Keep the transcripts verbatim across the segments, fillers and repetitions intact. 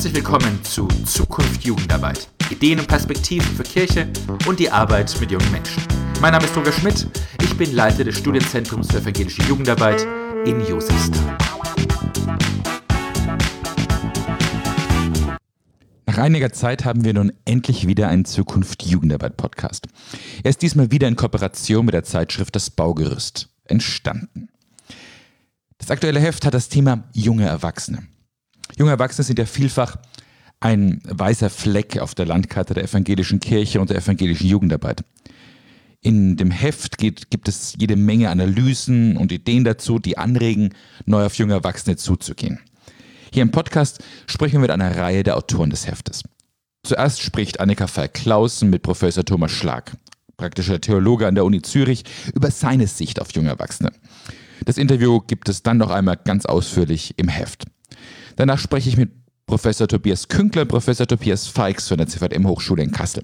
Herzlich willkommen zu Zukunft Jugendarbeit. Ideen und Perspektiven für Kirche und die Arbeit mit jungen Menschen. Mein Name ist Roger Schmidt, ich bin Leiter des Studienzentrums für evangelische Jugendarbeit in Josefstahl. Nach einiger Zeit haben wir nun endlich wieder einen Zukunft Jugendarbeit Podcast. Er ist diesmal wieder in Kooperation mit der Zeitschrift Das Baugerüst entstanden. Das aktuelle Heft hat das Thema junge Erwachsene. Junge Erwachsene sind ja vielfach ein weißer Fleck auf der Landkarte der evangelischen Kirche und der evangelischen Jugendarbeit. In dem Heft geht, gibt es jede Menge Analysen und Ideen dazu, die anregen, neu auf junge Erwachsene zuzugehen. Hier im Podcast sprechen wir mit einer Reihe der Autoren des Heftes. Zuerst spricht Annika Falk-Clausen mit Professor Thomas Schlag, praktischer Theologe an der Uni Zürich, über seine Sicht auf junge Erwachsene. Das Interview gibt es dann noch einmal ganz ausführlich im Heft. Danach spreche ich mit Professor Tobias Künkler und Professor Tobias Feix von der C V M Hochschule in Kassel.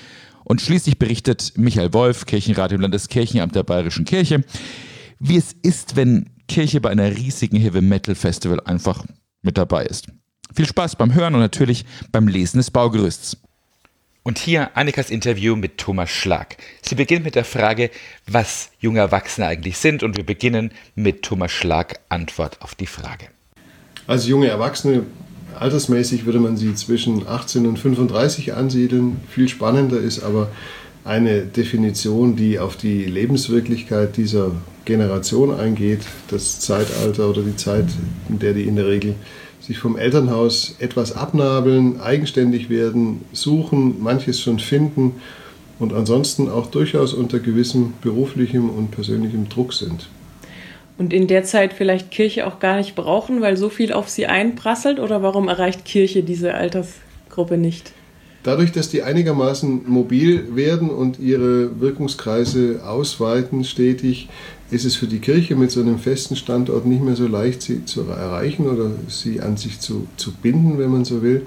Und schließlich berichtet Michael Wolf, Kirchenrat im Landeskirchenamt der Bayerischen Kirche, wie es ist, wenn Kirche bei einer riesigen Heavy-Metal-Festival einfach mit dabei ist. Viel Spaß beim Hören und natürlich beim Lesen des Baugerüsts. Und hier Annikas Interview mit Thomas Schlag. Sie beginnt mit der Frage, was junge Erwachsene eigentlich sind, und wir beginnen mit Thomas Schlag Antwort auf die Frage. Also junge Erwachsene, altersmäßig würde man sie zwischen achtzehn und fünfunddreißig ansiedeln. Viel spannender ist aber eine Definition, die auf die Lebenswirklichkeit dieser Generation eingeht, das Zeitalter oder die Zeit, in der die in der Regel sich vom Elternhaus etwas abnabeln, eigenständig werden, suchen, manches schon finden und ansonsten auch durchaus unter gewissem beruflichem und persönlichem Druck sind. Und in der Zeit vielleicht Kirche auch gar nicht brauchen, weil so viel auf sie einprasselt? Oder warum erreicht Kirche diese Altersgruppe nicht? Dadurch, dass die einigermaßen mobil werden und ihre Wirkungskreise ausweiten stetig, ist es für die Kirche mit so einem festen Standort nicht mehr so leicht, sie zu erreichen oder sie an sich zu, zu binden, wenn man so will.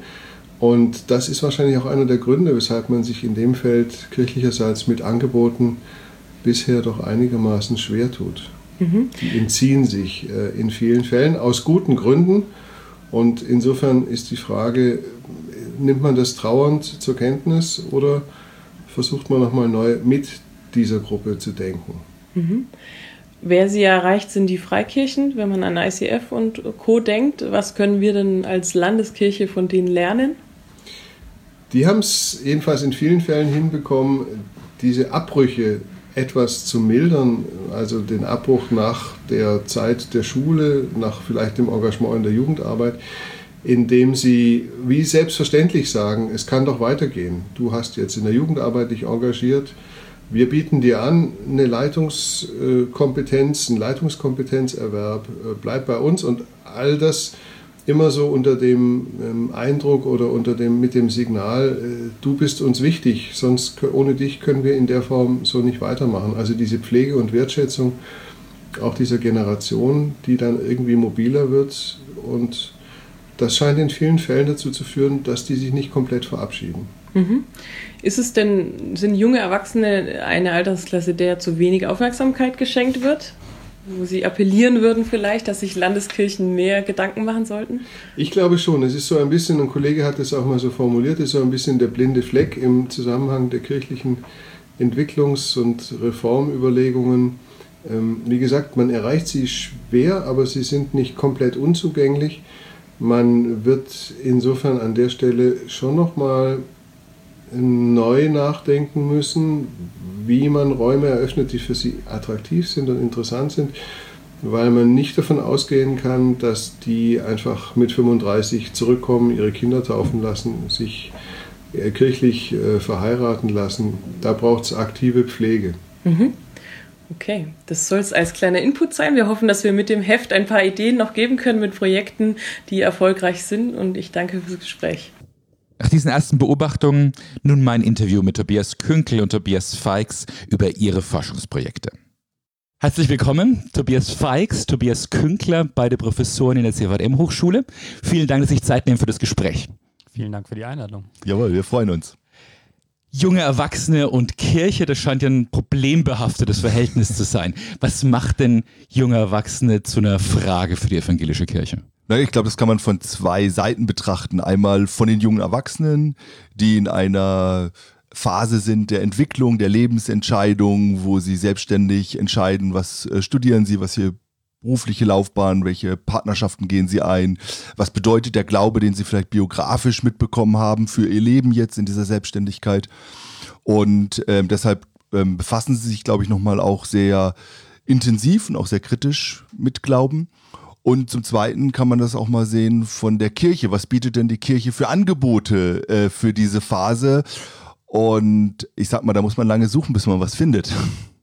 Und das ist wahrscheinlich auch einer der Gründe, weshalb man sich in dem Feld kirchlicherseits mit Angeboten bisher doch einigermaßen schwer tut. Mhm. Die entziehen sich äh, in vielen Fällen aus guten Gründen. Und insofern ist die Frage, nimmt man das trauernd zur Kenntnis oder versucht man nochmal neu mit dieser Gruppe zu denken? Mhm. Wer sie erreicht, sind die Freikirchen, wenn man an I C F und Co. denkt. Was können wir denn als Landeskirche von denen lernen? Die haben es jedenfalls in vielen Fällen hinbekommen, diese Abbrüche etwas zu mildern, also den Abbruch nach der Zeit der Schule, nach vielleicht dem Engagement in der Jugendarbeit, indem sie wie selbstverständlich sagen, es kann doch weitergehen. Du hast jetzt in der Jugendarbeit dich engagiert, wir bieten dir an, eine Leitungskompetenz, einen Leitungskompetenzerwerb, bleib bei uns, und all das immer so unter dem Eindruck oder unter dem, mit dem Signal, du bist uns wichtig, sonst ohne dich können wir in der Form so nicht weitermachen. Also diese Pflege und Wertschätzung auch dieser Generation, die dann irgendwie mobiler wird, und das scheint in vielen Fällen dazu zu führen, dass die sich nicht komplett verabschieden. Mhm. Ist es denn, sind junge Erwachsene eine Altersklasse, der zu wenig Aufmerksamkeit geschenkt wird? Wo Sie appellieren würden vielleicht, dass sich Landeskirchen mehr Gedanken machen sollten? Ich glaube schon. Es ist so ein bisschen, ein Kollege hat es auch mal so formuliert, es ist so ein bisschen der blinde Fleck im Zusammenhang der kirchlichen Entwicklungs- und Reformüberlegungen. Ähm, wie gesagt, man erreicht sie schwer, aber sie sind nicht komplett unzugänglich. Man wird insofern an der Stelle schon nochmal neu nachdenken müssen, wie man Räume eröffnet, die für sie attraktiv sind und interessant sind, weil man nicht davon ausgehen kann, dass die einfach mit fünfunddreißig zurückkommen, ihre Kinder taufen lassen, sich kirchlich äh, verheiraten lassen. Da braucht es aktive Pflege. Mhm. Okay, das soll es als kleiner Input sein. Wir hoffen, dass wir mit dem Heft ein paar Ideen noch geben können mit Projekten, die erfolgreich sind, und ich danke fürs Gespräch. Nach diesen ersten Beobachtungen nun mein Interview mit Tobias Künkler und Tobias Feix über ihre Forschungsprojekte. Herzlich willkommen, Tobias Feix, Tobias Künkler, beide Professoren in der C V M Hochschule. Vielen Dank, dass Sie sich Zeit nehmen für das Gespräch. Vielen Dank für die Einladung. Jawohl, wir freuen uns. Junge Erwachsene und Kirche, das scheint ja ein problembehaftetes Verhältnis zu sein. Was macht denn junge Erwachsene zu einer Frage für die evangelische Kirche? Na, ich glaube, das kann man von zwei Seiten betrachten. Einmal von den jungen Erwachsenen, die in einer Phase sind der Entwicklung, der Lebensentscheidung, wo sie selbstständig entscheiden, was äh, studieren sie, was hier berufliche Laufbahn, welche Partnerschaften gehen sie ein, was bedeutet der Glaube, den sie vielleicht biografisch mitbekommen haben für ihr Leben jetzt in dieser Selbstständigkeit. Und ähm, deshalb ähm, befassen sie sich, glaube ich, nochmal auch sehr intensiv und auch sehr kritisch mit Glauben. Und zum Zweiten kann man das auch mal sehen von der Kirche. Was bietet denn die Kirche für Angebote äh, für diese Phase? Und ich sag mal, da muss man lange suchen, bis man was findet.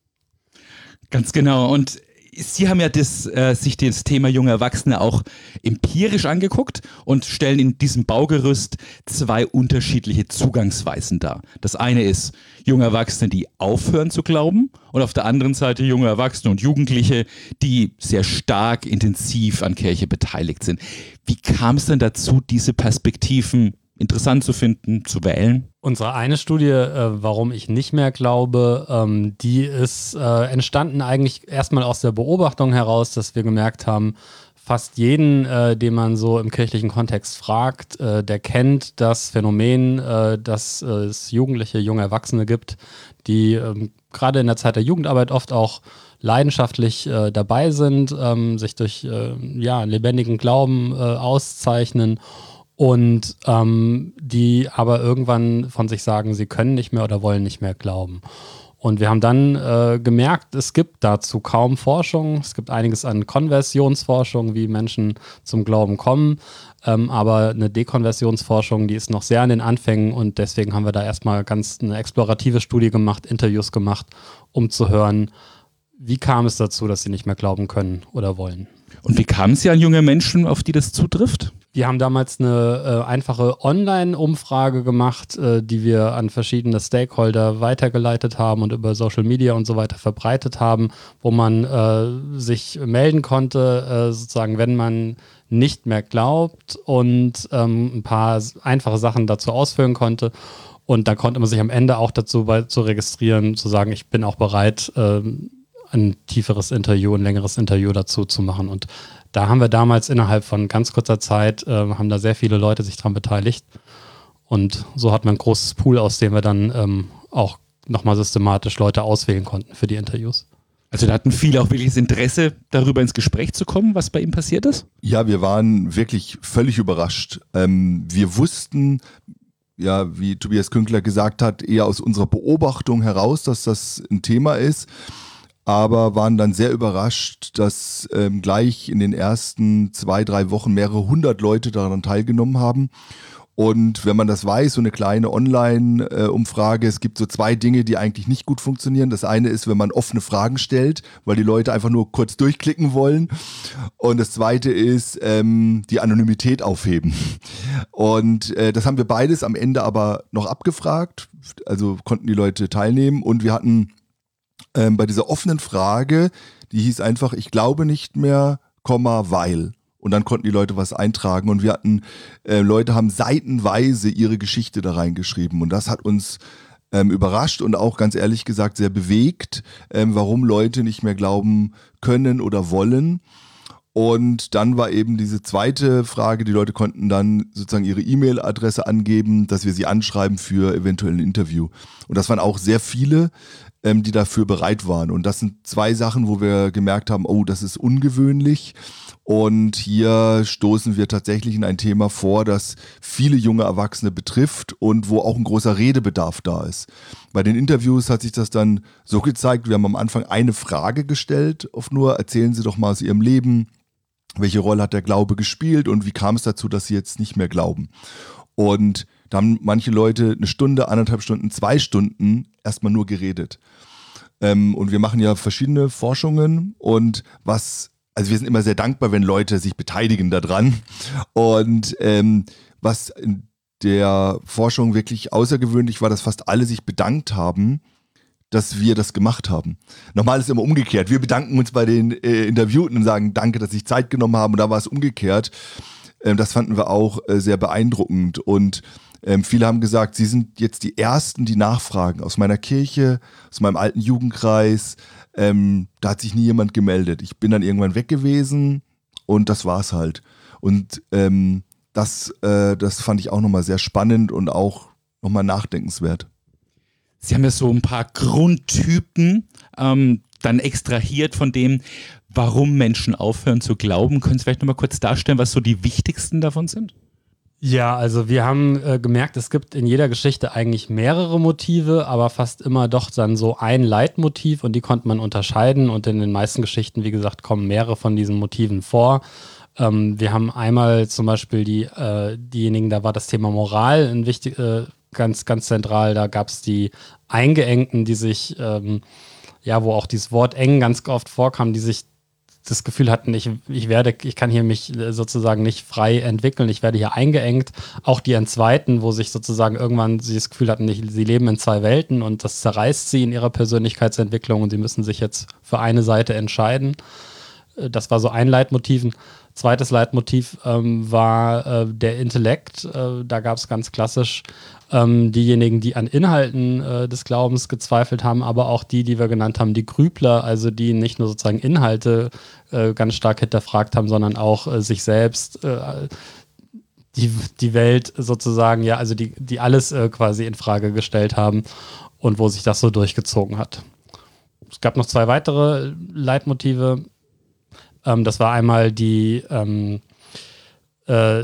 Ganz genau. Und Sie haben ja das, äh, sich das Thema junge Erwachsene auch empirisch angeguckt und stellen in diesem Baugerüst zwei unterschiedliche Zugangsweisen dar. Das eine ist junge Erwachsene, die aufhören zu glauben, und auf der anderen Seite junge Erwachsene und Jugendliche, die sehr stark intensiv an Kirche beteiligt sind. Wie kam es denn dazu, diese Perspektiven interessant zu finden, zu wählen? Unsere eine Studie, äh, warum ich nicht mehr glaube, ähm, die ist äh, entstanden eigentlich erstmal aus der Beobachtung heraus, dass wir gemerkt haben, fast jeden, äh, den man so im kirchlichen Kontext fragt, äh, der kennt das Phänomen, äh, dass äh, es Jugendliche, junge Erwachsene gibt, die ähm, gerade in der Zeit der Jugendarbeit oft auch leidenschaftlich äh, dabei sind, ähm, sich durch äh, ja, lebendigen Glauben äh, auszeichnen. Und ähm, die aber irgendwann von sich sagen, sie können nicht mehr oder wollen nicht mehr glauben. Und wir haben dann äh, gemerkt, es gibt dazu kaum Forschung. Es gibt einiges an Konversionsforschung, wie Menschen zum Glauben kommen. Ähm, aber eine Dekonversionsforschung, die ist noch sehr an den Anfängen. Und deswegen haben wir da erstmal ganz eine explorative Studie gemacht, Interviews gemacht, um zu hören, wie kam es dazu, dass sie nicht mehr glauben können oder wollen. Und wie kamen Sie an junge Menschen, auf die das zutrifft? Wir haben damals eine äh, einfache Online-Umfrage gemacht, äh, die wir an verschiedene Stakeholder weitergeleitet haben und über Social Media und so weiter verbreitet haben, wo man äh, sich melden konnte, äh, sozusagen, wenn man nicht mehr glaubt, und ähm, ein paar einfache Sachen dazu ausfüllen konnte. Und da konnte man sich am Ende auch dazu bei, zu registrieren, zu sagen, ich bin auch bereit, äh, ein tieferes Interview, ein längeres Interview dazu zu machen. Und da haben wir damals innerhalb von ganz kurzer Zeit, äh, haben da sehr viele Leute sich dran beteiligt. Und so hat man ein großes Pool, aus dem wir dann ähm, auch nochmal systematisch Leute auswählen konnten für die Interviews. Also da hatten viele auch wirkliches Interesse, darüber ins Gespräch zu kommen, was bei ihm passiert ist? Ja, wir waren wirklich völlig überrascht. Ähm, wir wussten, ja, wie Tobias Künkler gesagt hat, eher aus unserer Beobachtung heraus, dass das ein Thema ist. Aber waren dann sehr überrascht, dass ähm, gleich in den ersten zwei, drei Wochen mehrere hundert Leute daran teilgenommen haben. Und wenn man das weiß, so eine kleine Online-Umfrage, es gibt so zwei Dinge, die eigentlich nicht gut funktionieren. Das eine ist, wenn man offene Fragen stellt, weil die Leute einfach nur kurz durchklicken wollen. Und das zweite ist, ähm, die Anonymität aufheben. Und äh, das haben wir beides am Ende aber noch abgefragt. Also konnten die Leute teilnehmen, und wir hatten Ähm, bei dieser offenen Frage, die hieß einfach, ich glaube nicht mehr, Komma, weil. Und dann konnten die Leute was eintragen, und wir hatten, äh, Leute haben seitenweise ihre Geschichte da reingeschrieben, und das hat uns ähm, überrascht und auch ganz ehrlich gesagt sehr bewegt, ähm, warum Leute nicht mehr glauben können oder wollen. Und dann war eben diese zweite Frage, die Leute konnten dann sozusagen ihre E-Mail-Adresse angeben, dass wir sie anschreiben für eventuell ein Interview. Und das waren auch sehr viele, ähm, die dafür bereit waren. Und das sind zwei Sachen, wo wir gemerkt haben, oh, das ist ungewöhnlich. Und hier stoßen wir tatsächlich in ein Thema vor, das viele junge Erwachsene betrifft und wo auch ein großer Redebedarf da ist. Bei den Interviews hat sich das dann so gezeigt, wir haben am Anfang eine Frage gestellt, oft nur, erzählen Sie doch mal aus Ihrem Leben, welche Rolle hat der Glaube gespielt und wie kam es dazu, dass Sie jetzt nicht mehr glauben? Und da haben manche Leute eine Stunde, anderthalb Stunden, zwei Stunden erstmal nur geredet. Ähm, und wir machen ja verschiedene Forschungen, und was, also wir sind immer sehr dankbar, wenn Leute sich beteiligen daran. Und ähm, was in der Forschung wirklich außergewöhnlich war, dass fast alle sich bedankt haben, dass wir das gemacht haben. Normal ist es immer umgekehrt. Wir bedanken uns bei den äh, Interviewten und sagen, danke, dass Sie sich Zeit genommen haben. Und da war es umgekehrt. Ähm, das fanden wir auch äh, sehr beeindruckend. Und ähm, viele haben gesagt, sie sind jetzt die Ersten, die nachfragen. Aus meiner Kirche, aus meinem alten Jugendkreis. Ähm, da hat sich nie jemand gemeldet. Ich bin dann irgendwann weg gewesen, und das war's halt. Und ähm, das, äh, das fand ich auch nochmal sehr spannend und auch nochmal nachdenkenswert. Sie haben ja so ein paar Grundtypen ähm, dann extrahiert von dem, warum Menschen aufhören zu glauben. Können Sie vielleicht nochmal kurz darstellen, was so die wichtigsten davon sind? Ja, also wir haben äh, gemerkt, es gibt in jeder Geschichte eigentlich mehrere Motive, aber fast immer doch dann so ein Leitmotiv und die konnte man unterscheiden und in den meisten Geschichten, wie gesagt, kommen mehrere von diesen Motiven vor. Ähm, wir haben einmal zum Beispiel die, äh, diejenigen, da war das Thema Moral ein wichtig, äh, ganz, ganz zentral, da gab es die Eingeengten, die sich, ähm, ja, wo auch dieses Wort eng ganz oft vorkam, die sich das Gefühl hatten, ich, ich werde, ich kann hier mich sozusagen nicht frei entwickeln, ich werde hier eingeengt. Auch die Entzweiten, wo sich sozusagen irgendwann sie das Gefühl hatten, ich, sie leben in zwei Welten und das zerreißt sie in ihrer Persönlichkeitsentwicklung und sie müssen sich jetzt für eine Seite entscheiden. Das war so ein Leitmotiv. Zweites Leitmotiv ähm, war äh, der Intellekt. Äh, da gab es ganz klassisch ähm, diejenigen, die an Inhalten äh, des Glaubens gezweifelt haben, aber auch die, die wir genannt haben, die Grübler, also die nicht nur sozusagen Inhalte äh, ganz stark hinterfragt haben, sondern auch äh, sich selbst, äh, die, die Welt sozusagen, ja, also die, die alles äh, quasi in Frage gestellt haben und wo sich das so durchgezogen hat. Es gab noch zwei weitere Leitmotive. Ähm, das war einmal die, ähm, äh,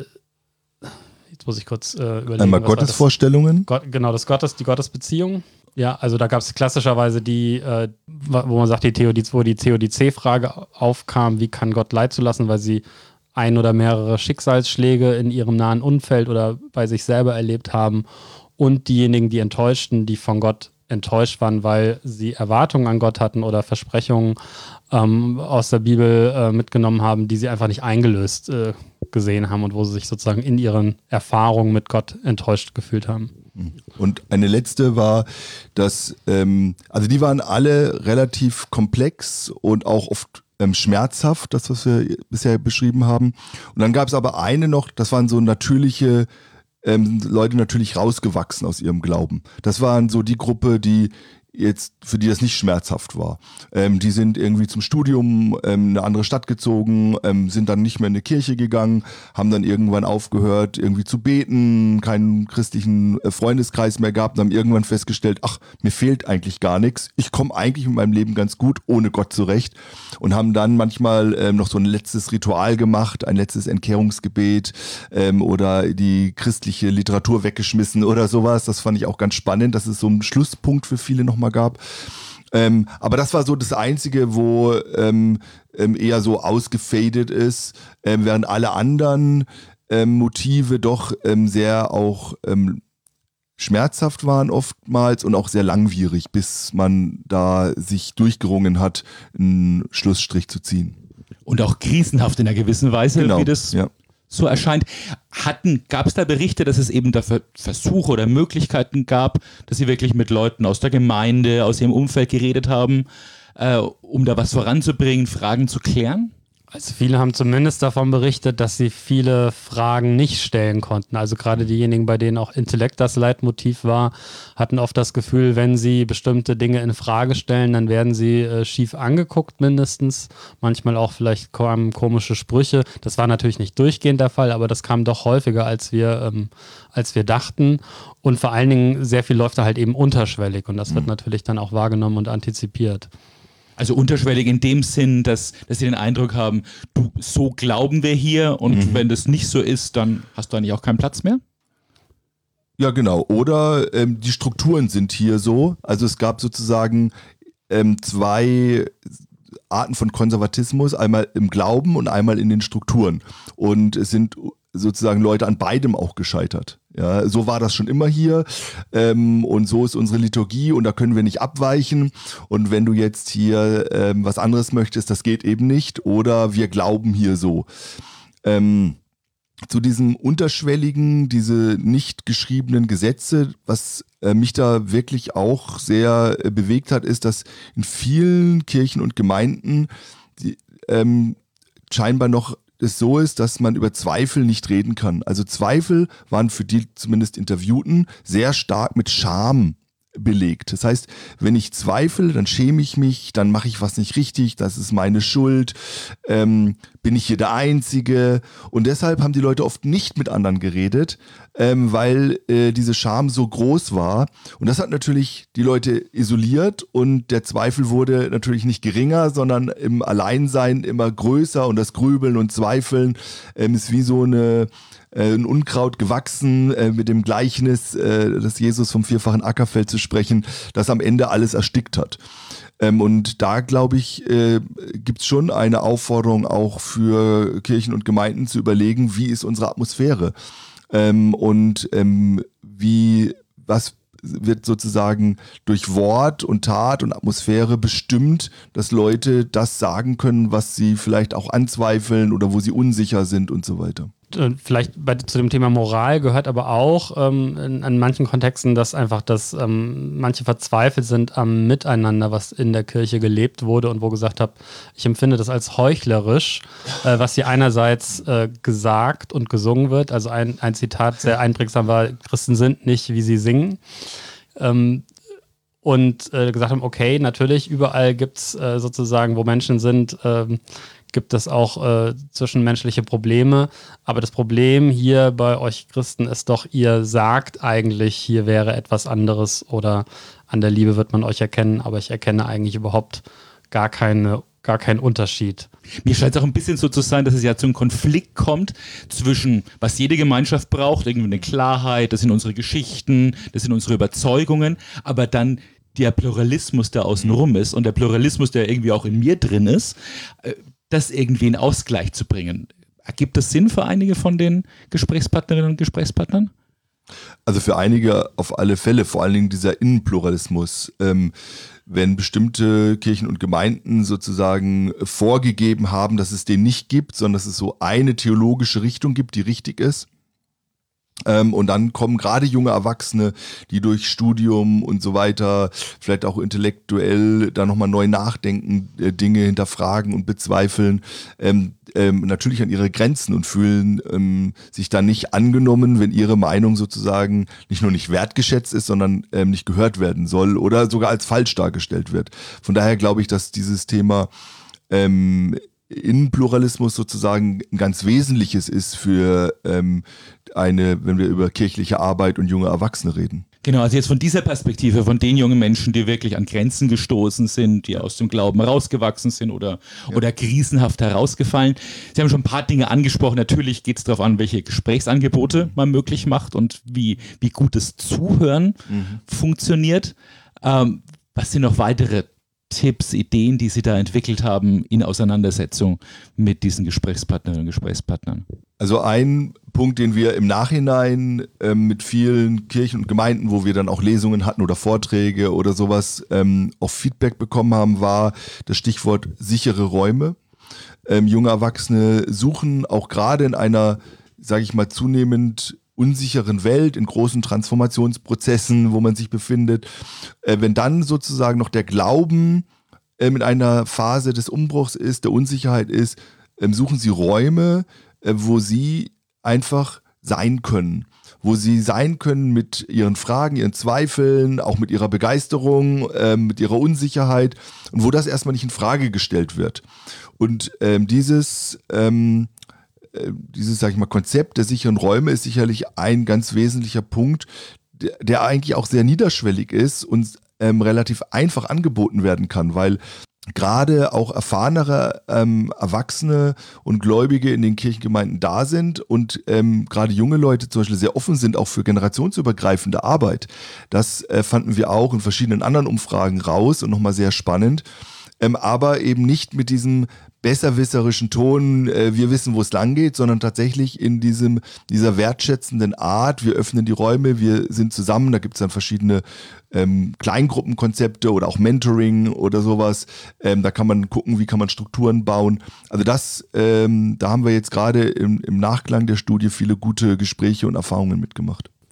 jetzt muss ich kurz äh, überlegen. Einmal Gottesvorstellungen. Gott, genau, das Gottes, die Gottesbeziehung. Ja, also da gab es klassischerweise die, äh, wo man sagt, die Theodiz, wo die Theodizee-Frage aufkam, wie kann Gott Leid zulassen, weil sie ein oder mehrere Schicksalsschläge in ihrem nahen Umfeld oder bei sich selber erlebt haben. Und diejenigen, die enttäuschten, die von Gott enttäuscht waren, weil sie Erwartungen an Gott hatten oder Versprechungen ähm, aus der Bibel äh, mitgenommen haben, die sie einfach nicht eingelöst äh, gesehen haben und wo sie sich sozusagen in ihren Erfahrungen mit Gott enttäuscht gefühlt haben. Und eine letzte war, dass, ähm, also die waren alle relativ komplex und auch oft ähm, schmerzhaft, das, was wir bisher beschrieben haben. Und dann gab es aber eine noch, das waren so natürliche Ähm, Leute natürlich rausgewachsen aus ihrem Glauben. Das waren so die Gruppe, die jetzt, für die das nicht schmerzhaft war. Ähm, die sind irgendwie zum Studium ähm, in eine andere Stadt gezogen, ähm, sind dann nicht mehr in eine Kirche gegangen, haben dann irgendwann aufgehört, irgendwie zu beten, keinen christlichen äh, Freundeskreis mehr gehabt und haben irgendwann festgestellt, ach, mir fehlt eigentlich gar nichts. Ich komme eigentlich mit meinem Leben ganz gut ohne Gott zurecht und haben dann manchmal ähm, noch so ein letztes Ritual gemacht, ein letztes Entkehrungsgebet ähm, oder die christliche Literatur weggeschmissen oder sowas. Das fand ich auch ganz spannend, dass es so einen Schlusspunkt für viele noch mal gab. Ähm, aber das war so das Einzige, wo ähm, ähm, eher so ausgefadet ist, ähm, während alle anderen ähm, Motive doch ähm, sehr auch ähm, schmerzhaft waren oftmals und auch sehr langwierig, bis man da sich durchgerungen hat, einen Schlussstrich zu ziehen. Und auch krisenhaft in einer gewissen Weise, genau, wie das ja. so erscheint. Hatten, gab es da Berichte, dass es eben da Versuche oder Möglichkeiten gab, dass Sie wirklich mit Leuten aus der Gemeinde, aus Ihrem Umfeld geredet haben, äh, um da was voranzubringen, Fragen zu klären? Also viele haben zumindest davon berichtet, dass sie viele Fragen nicht stellen konnten. Also gerade diejenigen, bei denen auch Intellekt das Leitmotiv war, hatten oft das Gefühl, wenn sie bestimmte Dinge in Frage stellen, dann werden sie äh, schief angeguckt mindestens. Manchmal auch vielleicht kamen komische Sprüche. Das war natürlich nicht durchgehend der Fall, aber das kam doch häufiger, als wir, ähm, als wir dachten. Und vor allen Dingen sehr viel läuft da halt eben unterschwellig und das wird mhm. natürlich dann auch wahrgenommen und antizipiert. Also unterschwellig in dem Sinn, dass, dass sie den Eindruck haben, du, so glauben wir hier und mhm. wenn das nicht so ist, dann hast du eigentlich auch keinen Platz mehr? Ja, genau. Oder ähm, die Strukturen sind hier so. Also es gab sozusagen ähm, zwei Arten von Konservatismus, einmal im Glauben und einmal in den Strukturen. Und es sind sozusagen Leute an beidem auch gescheitert. Ja, so war das schon immer hier ähm, und so ist unsere Liturgie und da können wir nicht abweichen und wenn du jetzt hier ähm, was anderes möchtest, das geht eben nicht oder wir glauben hier so. Ähm, zu diesem unterschwelligen, diese nicht geschriebenen Gesetze, was äh, mich da wirklich auch sehr äh, bewegt hat, ist, dass in vielen Kirchen und Gemeinden die, ähm, scheinbar noch es so ist, dass man über Zweifel nicht reden kann. Also Zweifel waren für die zumindest Interviewten sehr stark mit Scham belegt. Das heißt, wenn ich zweifle, dann schäme ich mich, dann mache ich was nicht richtig, das ist meine Schuld, ähm, bin ich hier der Einzige? Und deshalb haben die Leute oft nicht mit anderen geredet, ähm, weil äh, diese Scham so groß war. Und das hat natürlich die Leute isoliert und der Zweifel wurde natürlich nicht geringer, sondern im Alleinsein immer größer und das Grübeln und Zweifeln ähm, ist wie so eine ein Unkraut gewachsen, äh, mit dem Gleichnis, äh, das Jesus vom vierfachen Ackerfeld zu sprechen, das am Ende alles erstickt hat. Ähm, und da, glaube ich, äh, gibt es schon eine Aufforderung auch für Kirchen und Gemeinden zu überlegen, wie ist unsere Atmosphäre ähm, und ähm, wie, was wird sozusagen durch Wort und Tat und Atmosphäre bestimmt, dass Leute das sagen können, was sie vielleicht auch anzweifeln oder wo sie unsicher sind und so weiter. Vielleicht bei, zu dem Thema Moral gehört aber auch ähm, in, in manchen Kontexten, dass einfach, dass ähm, manche verzweifelt sind am Miteinander, was in der Kirche gelebt wurde und wo gesagt habe, ich empfinde das als heuchlerisch, äh, was hier einerseits äh, gesagt und gesungen wird. Also ein, ein Zitat sehr einprägsam war, Christen sind nicht, wie sie singen. Ähm, und äh, gesagt haben, okay, natürlich, überall gibt es äh, sozusagen, wo Menschen sind, äh, gibt es auch äh, zwischenmenschliche Probleme. Aber das Problem hier bei euch Christen ist doch, ihr sagt eigentlich, hier wäre etwas anderes oder an der Liebe wird man euch erkennen, aber ich erkenne eigentlich überhaupt gar keine, gar keinen Unterschied. Mir scheint es auch ein bisschen so zu sein, dass es ja zu einem Konflikt kommt zwischen, was jede Gemeinschaft braucht, irgendwie eine Klarheit, das sind unsere Geschichten, das sind unsere Überzeugungen, aber dann der Pluralismus, der außenrum ist und der Pluralismus, der irgendwie auch in mir drin ist, das irgendwie in Ausgleich zu bringen. Ergibt das Sinn für einige von den Gesprächspartnerinnen und Gesprächspartnern? Also für einige auf alle Fälle, vor allen Dingen dieser Innenpluralismus. Ähm, wenn bestimmte Kirchen und Gemeinden sozusagen vorgegeben haben, dass es den nicht gibt, sondern dass es so eine theologische Richtung gibt, die richtig ist. Ähm, und dann kommen gerade junge Erwachsene, die durch Studium und so weiter, vielleicht auch intellektuell da nochmal neu nachdenken, äh, Dinge hinterfragen und bezweifeln, ähm, ähm, natürlich an ihre Grenzen und fühlen ähm, sich dann nicht angenommen, wenn ihre Meinung sozusagen nicht nur nicht wertgeschätzt ist, sondern ähm, nicht gehört werden soll oder sogar als falsch dargestellt wird. Von daher glaube ich, dass dieses Thema ähm, Innenpluralismus sozusagen ein ganz wesentliches ist für ähm, eine, wenn wir über kirchliche Arbeit und junge Erwachsene reden. Genau, also jetzt von dieser Perspektive, von den jungen Menschen, die wirklich an Grenzen gestoßen sind, die aus dem Glauben rausgewachsen sind oder, ja. oder krisenhaft herausgefallen. Sie haben schon ein paar Dinge angesprochen. Natürlich geht es darauf an, welche Gesprächsangebote man möglich macht und wie, wie gutes Zuhören mhm. funktioniert. Ähm, was sind noch weitere Tipps, Ideen, die Sie da entwickelt haben in Auseinandersetzung mit diesen Gesprächspartnerinnen und Gesprächspartnern? Also ein Punkt, den wir im Nachhinein ähm, mit vielen Kirchen und Gemeinden, wo wir dann auch Lesungen hatten oder Vorträge oder sowas, ähm, auch Feedback bekommen haben, war das Stichwort sichere Räume. Ähm, junge Erwachsene suchen auch gerade in einer, sage ich mal, zunehmend unsicheren Welt, in großen Transformationsprozessen, wo man sich befindet, äh, wenn dann sozusagen noch der Glauben äh, in einer Phase des Umbruchs ist, der Unsicherheit ist, äh, suchen sie Räume, äh, wo sie einfach sein können, wo sie sein können mit ihren Fragen, ihren Zweifeln, auch mit ihrer Begeisterung, äh, mit ihrer Unsicherheit und wo das erstmal nicht in Frage gestellt wird. Und ähm, dieses ähm, Dieses, sag ich mal, Konzept der sicheren Räume ist sicherlich ein ganz wesentlicher Punkt, der, der eigentlich auch sehr niederschwellig ist und ähm, relativ einfach angeboten werden kann, weil gerade auch erfahrenere ähm, Erwachsene und Gläubige in den Kirchengemeinden da sind und ähm, gerade junge Leute zum Beispiel sehr offen sind, auch für generationsübergreifende Arbeit. Das äh, fanden wir auch in verschiedenen anderen Umfragen raus und nochmal sehr spannend, ähm, aber eben nicht mit diesem besserwisserischen Ton, äh, wir wissen, wo es lang geht, sondern tatsächlich in diesem dieser wertschätzenden Art, wir öffnen die Räume, wir sind zusammen, da gibt es dann verschiedene ähm, Kleingruppenkonzepte oder auch Mentoring oder sowas, ähm, da kann man gucken, wie kann man Strukturen bauen. Also das, ähm, da haben wir jetzt gerade im, im Nachklang der Studie viele gute Gespräche und Erfahrungen mitgemacht.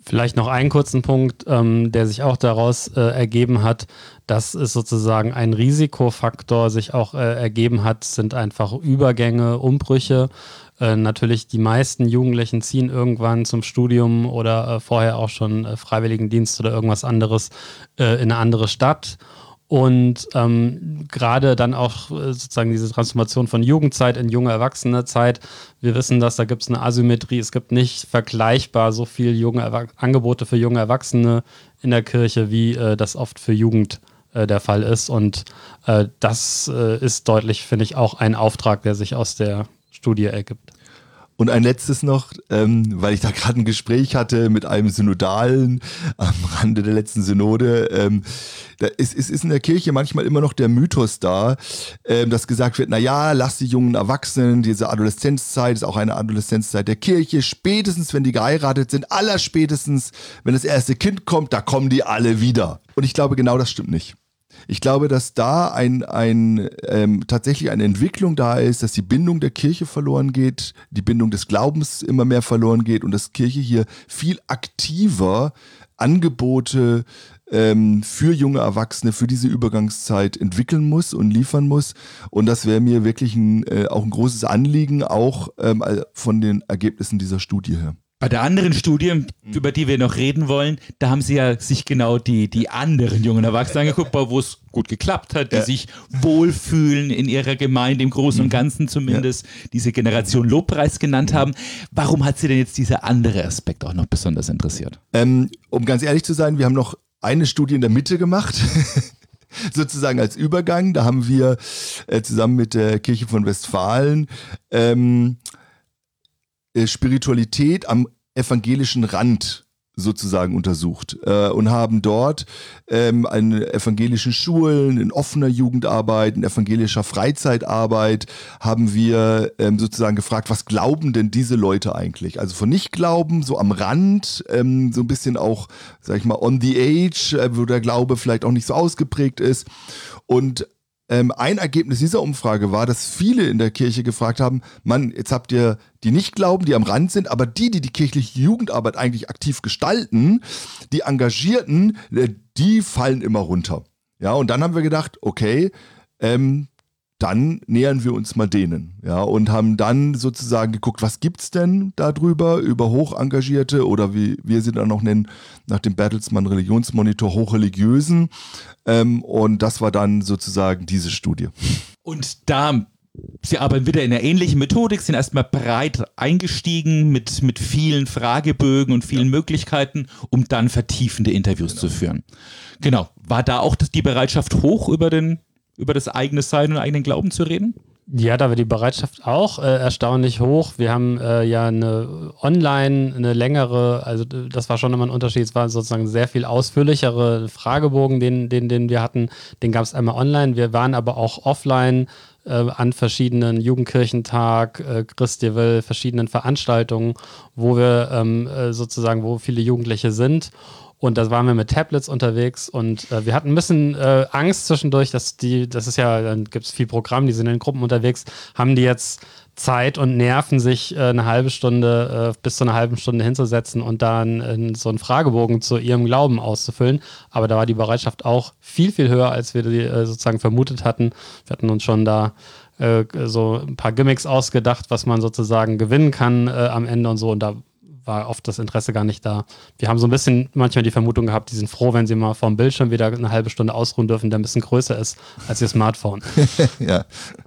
Vielleicht noch einen kurzen Punkt, ähm, der sich auch daraus äh, ergeben hat, dass es sozusagen ein Risikofaktor sich auch äh, ergeben hat, sind einfach Übergänge, Umbrüche. Äh, natürlich die meisten Jugendlichen ziehen irgendwann zum Studium oder äh, vorher auch schon äh, Freiwilligendienst oder irgendwas anderes äh, in eine andere Stadt. Und ähm, gerade dann auch äh, sozusagen diese Transformation von Jugendzeit in junge Erwachsenenzeit. Wir wissen, dass da gibt es eine Asymmetrie. Es gibt nicht vergleichbar so viel junge Erwa- Angebote für junge Erwachsene in der Kirche, wie äh, das oft für Jugend äh, der Fall ist. Und äh, das äh, ist deutlich, finde ich, auch ein Auftrag, der sich aus der Studie ergibt. Und ein letztes noch, ähm, weil ich da gerade ein Gespräch hatte mit einem Synodalen am Rande der letzten Synode. Ähm, da ist, ist, ist in der Kirche manchmal immer noch der Mythos da, ähm, dass gesagt wird, naja, lass die jungen Erwachsenen, diese Adoleszenzzeit ist auch eine Adoleszenzzeit der Kirche, spätestens, wenn die geheiratet sind, allerspätestens, wenn das erste Kind kommt, da kommen die alle wieder. Und ich glaube, genau das stimmt nicht. Ich glaube, dass da ein, ein, ähm, tatsächlich eine Entwicklung da ist, dass die Bindung der Kirche verloren geht, die Bindung des Glaubens immer mehr verloren geht und dass Kirche hier viel aktiver Angebote ähm, für junge Erwachsene, für diese Übergangszeit entwickeln muss und liefern muss. Und das wäre mir wirklich ein, äh, auch ein großes Anliegen, auch ähm, von den Ergebnissen dieser Studie her. Bei der anderen Studie, über die wir noch reden wollen, da haben sie ja sich genau die, die anderen jungen Erwachsenen angeguckt, wo es gut geklappt hat, die ja. sich wohlfühlen in ihrer Gemeinde, im Großen und Ganzen zumindest, ja. diese Generation Lobpreis genannt haben. Warum hat sie denn jetzt dieser andere Aspekt auch noch besonders interessiert? Ähm, um ganz ehrlich zu sein, wir haben noch eine Studie in der Mitte gemacht. Sozusagen als Übergang. Da haben wir äh, zusammen mit der Kirche von Westfalen ähm, Spiritualität am evangelischen Rand sozusagen untersucht äh, und haben dort ähm, an evangelischen Schulen, in offener Jugendarbeit, in evangelischer Freizeitarbeit haben wir ähm, sozusagen gefragt, was glauben denn diese Leute eigentlich? Also von Nichtglauben, so am Rand, ähm, so ein bisschen auch, sag ich mal, on the edge, äh, wo der Glaube vielleicht auch nicht so ausgeprägt ist. Und Ähm, ein Ergebnis dieser Umfrage war, dass viele in der Kirche gefragt haben, Mann, jetzt habt ihr die nicht glauben, die am Rand sind, aber die, die die kirchliche Jugendarbeit eigentlich aktiv gestalten, die Engagierten, die fallen immer runter. Ja, und dann haben wir gedacht, okay, ähm, dann nähern wir uns mal denen, ja, und haben dann sozusagen geguckt, was gibt's denn da drüber über Hochengagierte oder wie wir sie dann noch nennen, nach dem Bertelsmann Religionsmonitor Hochreligiösen, ähm, und das war dann sozusagen diese Studie. Und da, Sie arbeiten wieder in einer ähnlichen Methodik, sind erstmal breit eingestiegen mit, mit vielen Fragebögen und vielen ja. Möglichkeiten, um dann vertiefende Interviews genau. zu führen. Genau, war da auch das, die Bereitschaft hoch, über den über das eigene Sein und eigenen Glauben zu reden? Ja, da war die Bereitschaft auch äh, erstaunlich hoch. Wir haben äh, ja eine online, eine längere, also das war schon immer ein Unterschied, es war sozusagen sehr viel ausführlichere Fragebogen, den, den, den wir hatten. Den gab es einmal online, wir waren aber auch offline äh, an verschiedenen Jugendkirchentag, äh, Christiwell, verschiedenen Veranstaltungen, wo wir ähm, äh, sozusagen, wo viele Jugendliche sind. Und da waren wir mit Tablets unterwegs und äh, wir hatten ein bisschen äh, Angst zwischendurch, dass die, das ist ja, dann gibt es viel Programm, die sind in Gruppen unterwegs, haben die jetzt Zeit und Nerven, sich äh, eine halbe Stunde, äh, bis zu einer halben Stunde hinzusetzen und dann äh, so einen Fragebogen zu ihrem Glauben auszufüllen. Aber da war die Bereitschaft auch viel, viel höher, als wir die äh, sozusagen vermutet hatten. Wir hatten uns schon da äh, so ein paar Gimmicks ausgedacht, was man sozusagen gewinnen kann äh, am Ende und so, und da war oft das Interesse gar nicht da. Wir haben so ein bisschen manchmal die Vermutung gehabt, die sind froh, wenn sie mal vor dem Bildschirm wieder eine halbe Stunde ausruhen dürfen, der ein bisschen größer ist als ihr Smartphone. Ja.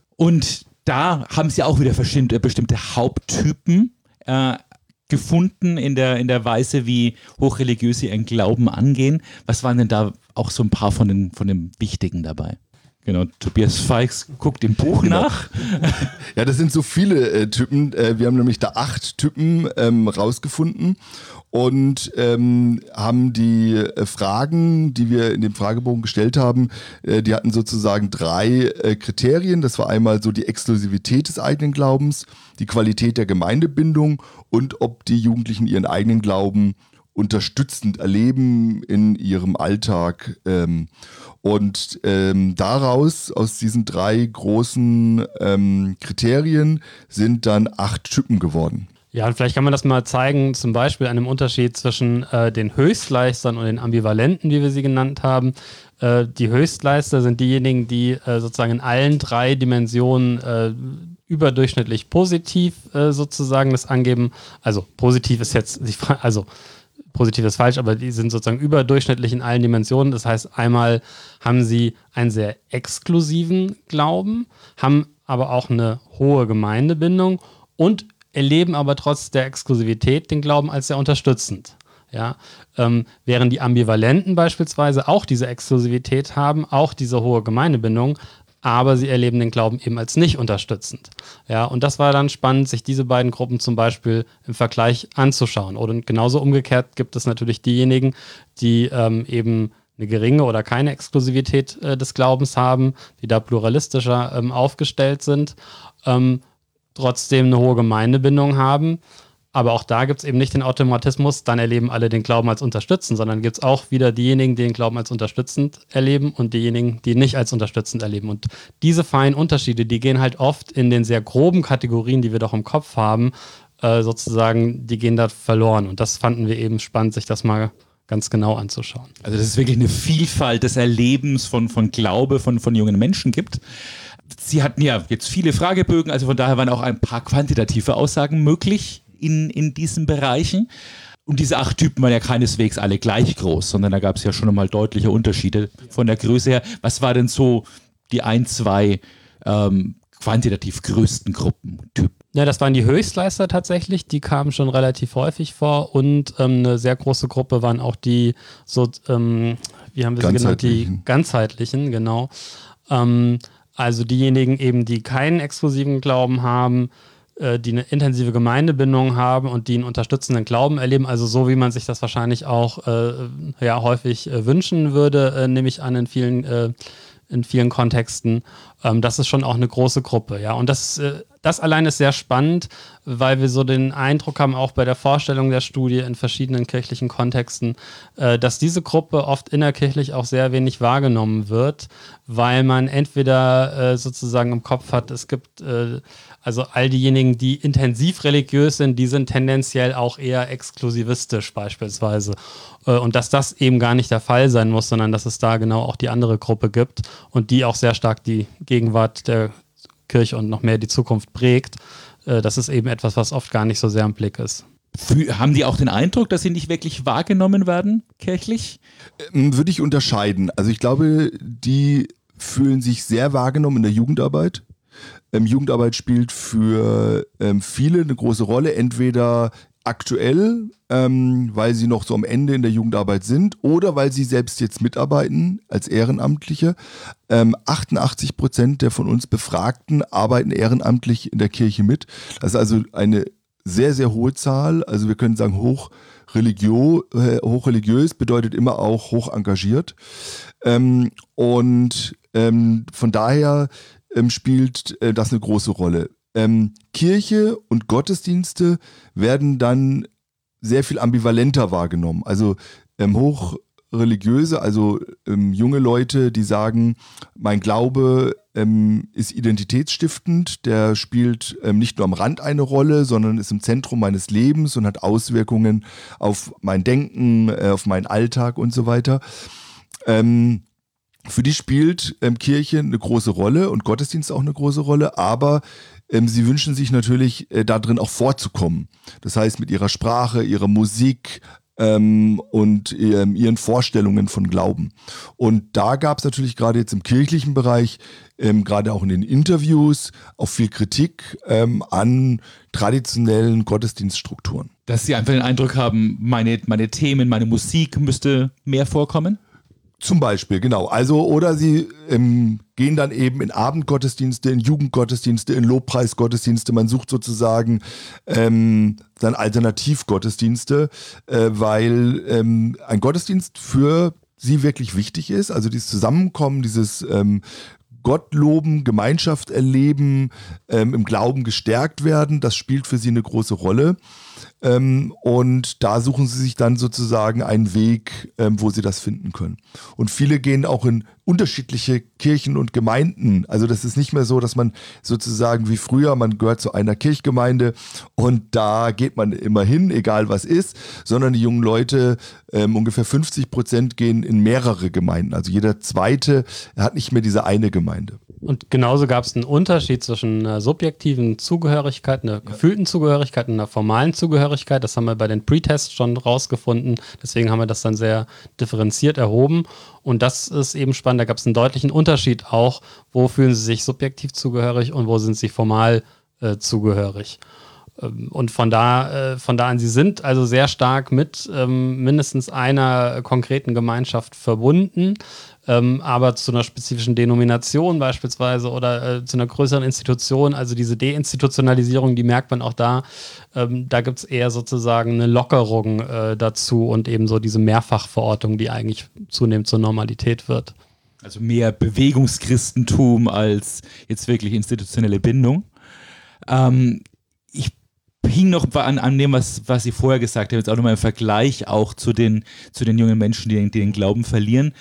Und da haben sie auch wieder bestimmte, bestimmte Haupttypen äh, gefunden in der, in der Weise, wie Hochreligiöse ihren Glauben angehen. Was waren denn da auch so ein paar von den, von den Wichtigen dabei? Genau, Tobias Feix guckt im Buch genau. nach. Ja, das sind so viele äh, Typen. Äh, wir haben nämlich da acht Typen ähm, rausgefunden und ähm, haben die äh, Fragen, die wir in dem Fragebogen gestellt haben, äh, die hatten sozusagen drei äh, Kriterien. Das war einmal so die Exklusivität des eigenen Glaubens, die Qualität der Gemeindebindung und ob die Jugendlichen ihren eigenen Glauben unterstützend erleben in ihrem Alltag. Ähm, und ähm, daraus, aus diesen drei großen ähm, Kriterien, sind dann acht Typen geworden. Ja, und vielleicht kann man das mal zeigen, zum Beispiel an dem Unterschied zwischen äh, den Höchstleistern und den Ambivalenten, wie wir sie genannt haben. Äh, die Höchstleister sind diejenigen, die äh, sozusagen in allen drei Dimensionen äh, überdurchschnittlich positiv äh, sozusagen das angeben. Also positiv ist jetzt, also positiv ist falsch, aber die sind sozusagen überdurchschnittlich in allen Dimensionen. Das heißt, einmal haben sie einen sehr exklusiven Glauben, haben aber auch eine hohe Gemeindebindung und erleben aber trotz der Exklusivität den Glauben als sehr unterstützend. Ja, ähm, während die Ambivalenten beispielsweise auch diese Exklusivität haben, auch diese hohe Gemeindebindung, aber sie erleben den Glauben eben als nicht unterstützend. Ja, und das war dann spannend, sich diese beiden Gruppen zum Beispiel im Vergleich anzuschauen. Und genauso umgekehrt gibt es natürlich diejenigen, die ähm, eben eine geringe oder keine Exklusivität äh, des Glaubens haben, die da pluralistischer ähm, aufgestellt sind, ähm, trotzdem eine hohe Gemeindebindung haben. Aber auch da gibt es eben nicht den Automatismus, dann erleben alle den Glauben als unterstützend, sondern gibt es auch wieder diejenigen, die den Glauben als unterstützend erleben und diejenigen, die nicht als unterstützend erleben. Und diese feinen Unterschiede, die gehen halt oft in den sehr groben Kategorien, die wir doch im Kopf haben, äh, sozusagen, die gehen da verloren. Und das fanden wir eben spannend, sich das mal ganz genau anzuschauen. Also dass es wirklich eine Vielfalt des Erlebens von, von Glaube von, von jungen Menschen gibt. Sie hatten ja jetzt viele Fragebögen, also von daher waren auch ein paar quantitative Aussagen möglich in, in diesen Bereichen. Und diese acht Typen waren ja keineswegs alle gleich groß, sondern da gab es ja schon einmal deutliche Unterschiede von der Größe her. Was war denn so die ein, zwei ähm, quantitativ größten Gruppentypen? Ja, das waren die Höchstleister tatsächlich, die kamen schon relativ häufig vor und ähm, eine sehr große Gruppe waren auch die, so, ähm, wie haben wir sie genannt, die ganzheitlichen, genau. Ähm, Also diejenigen eben, die keinen exklusiven Glauben haben, äh, die eine intensive Gemeindebindung haben und die einen unterstützenden Glauben erleben, also so wie man sich das wahrscheinlich auch äh, ja, häufig äh, wünschen würde, äh, nehme ich an in vielen, äh, in vielen Kontexten. Ähm, das ist schon auch eine große Gruppe, ja. Und das, äh, das allein ist sehr spannend, weil wir so den Eindruck haben, auch bei der Vorstellung der Studie in verschiedenen kirchlichen Kontexten, äh, dass diese Gruppe oft innerkirchlich auch sehr wenig wahrgenommen wird, weil man entweder äh, sozusagen im Kopf hat, es gibt äh, also all diejenigen, die intensiv religiös sind, die sind tendenziell auch eher exklusivistisch beispielsweise. Äh, und dass das eben gar nicht der Fall sein muss, sondern dass es da genau auch die andere Gruppe gibt und die auch sehr stark die Gegenwart der Kirche und noch mehr die Zukunft prägt. Äh, das ist eben etwas, was oft gar nicht so sehr im Blick ist. Haben die auch den Eindruck, dass sie nicht wirklich wahrgenommen werden, kirchlich? Ähm, würde ich unterscheiden. Also ich glaube, die fühlen sich sehr wahrgenommen in der Jugendarbeit. Ähm, Jugendarbeit spielt für ähm, viele eine große Rolle, entweder aktuell, ähm, weil sie noch so am Ende in der Jugendarbeit sind oder weil sie selbst jetzt mitarbeiten als Ehrenamtliche. Ähm, achtundachtzig Prozent der von uns Befragten arbeiten ehrenamtlich in der Kirche mit. Das ist also eine sehr, sehr hohe Zahl. Also wir können sagen, hoch, religio, äh, hochreligiös bedeutet immer auch hoch engagiert. Ähm, und ähm, von daher ähm, spielt äh, das eine große Rolle. Ähm, Kirche und Gottesdienste werden dann sehr viel ambivalenter wahrgenommen. Also ähm, hochreligiöse, also ähm, junge Leute, die sagen, mein Glaube ähm, ist identitätsstiftend, der spielt ähm, nicht nur am Rand eine Rolle, sondern ist im Zentrum meines Lebens und hat Auswirkungen auf mein Denken, äh, auf meinen Alltag und so weiter. Ähm, Für die spielt ähm, Kirche eine große Rolle und Gottesdienst auch eine große Rolle, aber ähm, sie wünschen sich natürlich äh, da drin auch vorzukommen. Das heißt mit ihrer Sprache, ihrer Musik ähm, und ähm, ihren Vorstellungen von Glauben. Und da gab es natürlich gerade jetzt im kirchlichen Bereich, ähm, gerade auch in den Interviews, auch viel Kritik ähm, an traditionellen Gottesdienststrukturen. Dass sie einfach den Eindruck haben, meine, meine Themen, meine Musik müsste mehr vorkommen? Zum Beispiel, genau. Also, oder sie ähm, gehen dann eben in Abendgottesdienste, in Jugendgottesdienste, in Lobpreisgottesdienste. Man sucht sozusagen ähm, dann Alternativgottesdienste, äh, weil ähm, ein Gottesdienst für sie wirklich wichtig ist. Also dieses Zusammenkommen, dieses ähm, Gott loben, Gemeinschaft erleben, ähm, im Glauben gestärkt werden, das spielt für sie eine große Rolle. Ähm, und da suchen sie sich dann sozusagen einen Weg, ähm, wo sie das finden können. Und viele gehen auch in unterschiedliche Kirchen und Gemeinden. Also das ist nicht mehr so, dass man sozusagen wie früher, man gehört zu einer Kirchgemeinde und da geht man immer hin, egal was ist, sondern die jungen Leute, ähm, ungefähr fünfzig Prozent gehen in mehrere Gemeinden. Also jeder zweite hat nicht mehr diese eine Gemeinde. Und genauso gab es einen Unterschied zwischen einer subjektiven Zugehörigkeit, einer gefühlten Zugehörigkeit und einer formalen Zugehörigkeit. Das haben wir bei den Pre-Tests schon rausgefunden. Deswegen haben wir das dann sehr differenziert erhoben. Und das ist eben spannend. Da gab es einen deutlichen Unterschied auch, wo fühlen sie sich subjektiv zugehörig und wo sind sie formal äh, zugehörig. Ähm, und von da, äh, von da an, sie sind also sehr stark mit ähm, mindestens einer konkreten Gemeinschaft verbunden. Ähm, aber zu einer spezifischen Denomination beispielsweise oder äh, zu einer größeren Institution, also diese Deinstitutionalisierung, die merkt man auch da, ähm, da gibt es eher sozusagen eine Lockerung äh, dazu und eben so diese Mehrfachverortung, die eigentlich zunehmend zur Normalität wird. Also mehr Bewegungschristentum als jetzt wirklich institutionelle Bindung. Ähm, ich hing noch an, an dem, was, was Sie vorher gesagt haben, jetzt auch nochmal im Vergleich auch zu den, zu den jungen Menschen, die, die den Glauben verlieren.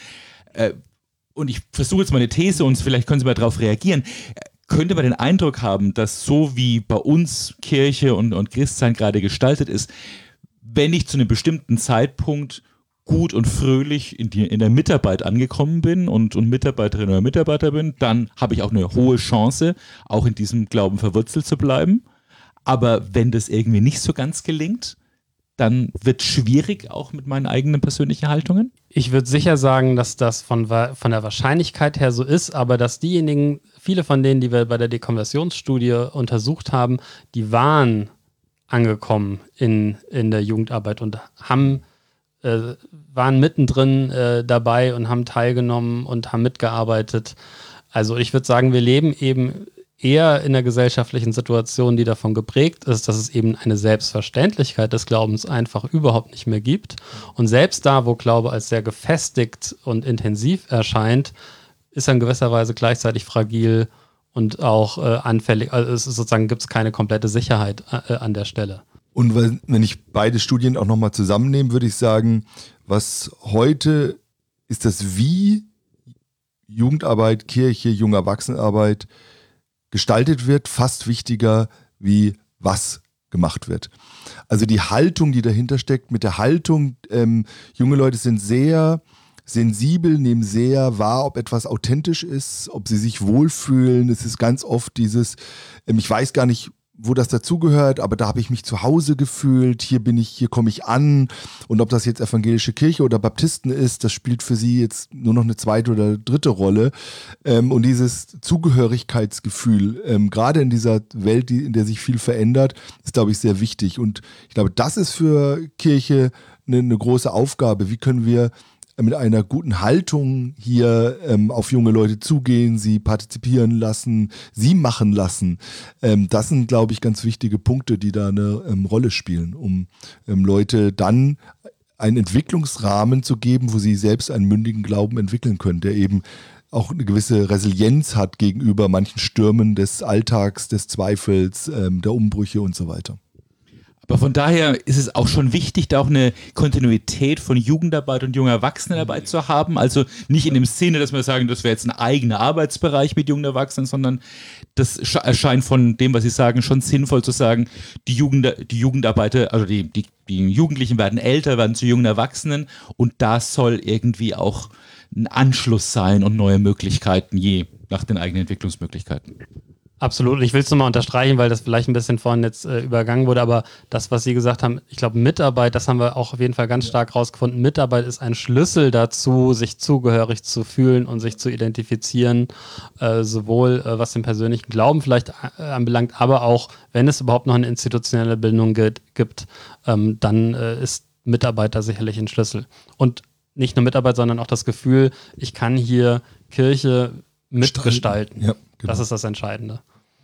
Und ich versuche jetzt mal eine These und vielleicht können Sie mal darauf reagieren. Könnte man den Eindruck haben, dass so wie bei uns Kirche und, und Christsein gerade gestaltet ist, wenn ich zu einem bestimmten Zeitpunkt gut und fröhlich in, die, in der Mitarbeit angekommen bin und, und Mitarbeiterin oder Mitarbeiter bin, dann habe ich auch eine hohe Chance, auch in diesem Glauben verwurzelt zu bleiben. Aber wenn das irgendwie nicht so ganz gelingt, dann wird es schwierig, auch mit meinen eigenen persönlichen Haltungen? Ich würde sicher sagen, dass das von, von der Wahrscheinlichkeit her so ist, aber dass diejenigen, viele von denen, die wir bei der Dekonversionsstudie untersucht haben, die waren angekommen in, in der Jugendarbeit und haben, äh, waren mittendrin äh, dabei und haben teilgenommen und haben mitgearbeitet. Also ich würde sagen, wir leben eben eher in einer gesellschaftlichen Situation, die davon geprägt ist, dass es eben eine Selbstverständlichkeit des Glaubens einfach überhaupt nicht mehr gibt. Und selbst da, wo Glaube als sehr gefestigt und intensiv erscheint, ist er in gewisser Weise gleichzeitig fragil und auch äh, anfällig. Also es ist sozusagen, gibt es keine komplette Sicherheit äh, an der Stelle. Und wenn ich beide Studien auch nochmal zusammennehme, würde ich sagen, was heute ist das Wie Jugendarbeit, Kirche, junge Erwachsenenarbeit gestaltet wird, fast wichtiger, wie was gemacht wird. Also die Haltung, die dahinter steckt, mit der Haltung, ähm, junge Leute sind sehr sensibel, nehmen sehr wahr, ob etwas authentisch ist, ob sie sich wohlfühlen. Es ist ganz oft dieses, ähm, ich weiß gar nicht, wo das dazugehört, aber da habe ich mich zu Hause gefühlt, hier bin ich, hier komme ich an, und ob das jetzt evangelische Kirche oder Baptisten ist, das spielt für sie jetzt nur noch eine zweite oder dritte Rolle, ähm, und dieses Zugehörigkeitsgefühl, ähm, gerade in dieser Welt, die, in der sich viel verändert, ist, glaube ich, sehr wichtig, und ich glaube, das ist für Kirche eine, eine große Aufgabe. Wie können wir mit einer guten Haltung hier ähm, auf junge Leute zugehen, sie partizipieren lassen, sie machen lassen. Ähm, das sind, glaube ich, ganz wichtige Punkte, die da eine ähm, Rolle spielen, um ähm, Leute dann einen Entwicklungsrahmen zu geben, wo sie selbst einen mündigen Glauben entwickeln können, der eben auch eine gewisse Resilienz hat gegenüber manchen Stürmen des Alltags, des Zweifels, ähm, der Umbrüche und so weiter. Aber von daher ist es auch schon wichtig, da auch eine Kontinuität von Jugendarbeit und junger Erwachsenenarbeit zu haben. Also nicht in dem Sinne, dass wir sagen, das wäre jetzt ein eigener Arbeitsbereich mit jungen Erwachsenen, sondern das erscheint von dem, was Sie sagen, schon sinnvoll zu sagen, die, Jugend, die Jugendarbeiter, also die, die, die Jugendlichen werden älter, werden zu jungen Erwachsenen, und da soll irgendwie auch ein Anschluss sein und neue Möglichkeiten, je nach den eigenen Entwicklungsmöglichkeiten. Absolut. Ich will es nochmal unterstreichen, weil das vielleicht ein bisschen vorhin jetzt äh, übergangen wurde, aber das, was Sie gesagt haben, ich glaube, Mitarbeit, das haben wir auch auf jeden Fall ganz stark rausgefunden. Mitarbeit ist ein Schlüssel dazu, sich zugehörig zu fühlen und sich zu identifizieren, äh, sowohl äh, was den persönlichen Glauben vielleicht äh, anbelangt, aber auch, wenn es überhaupt noch eine institutionelle Bildung ge- gibt, ähm, dann äh, ist Mitarbeit da sicherlich ein Schlüssel. Und nicht nur Mitarbeit, sondern auch das Gefühl, ich kann hier Kirche mitgestalten. Ja, genau. Das ist das Entscheidende.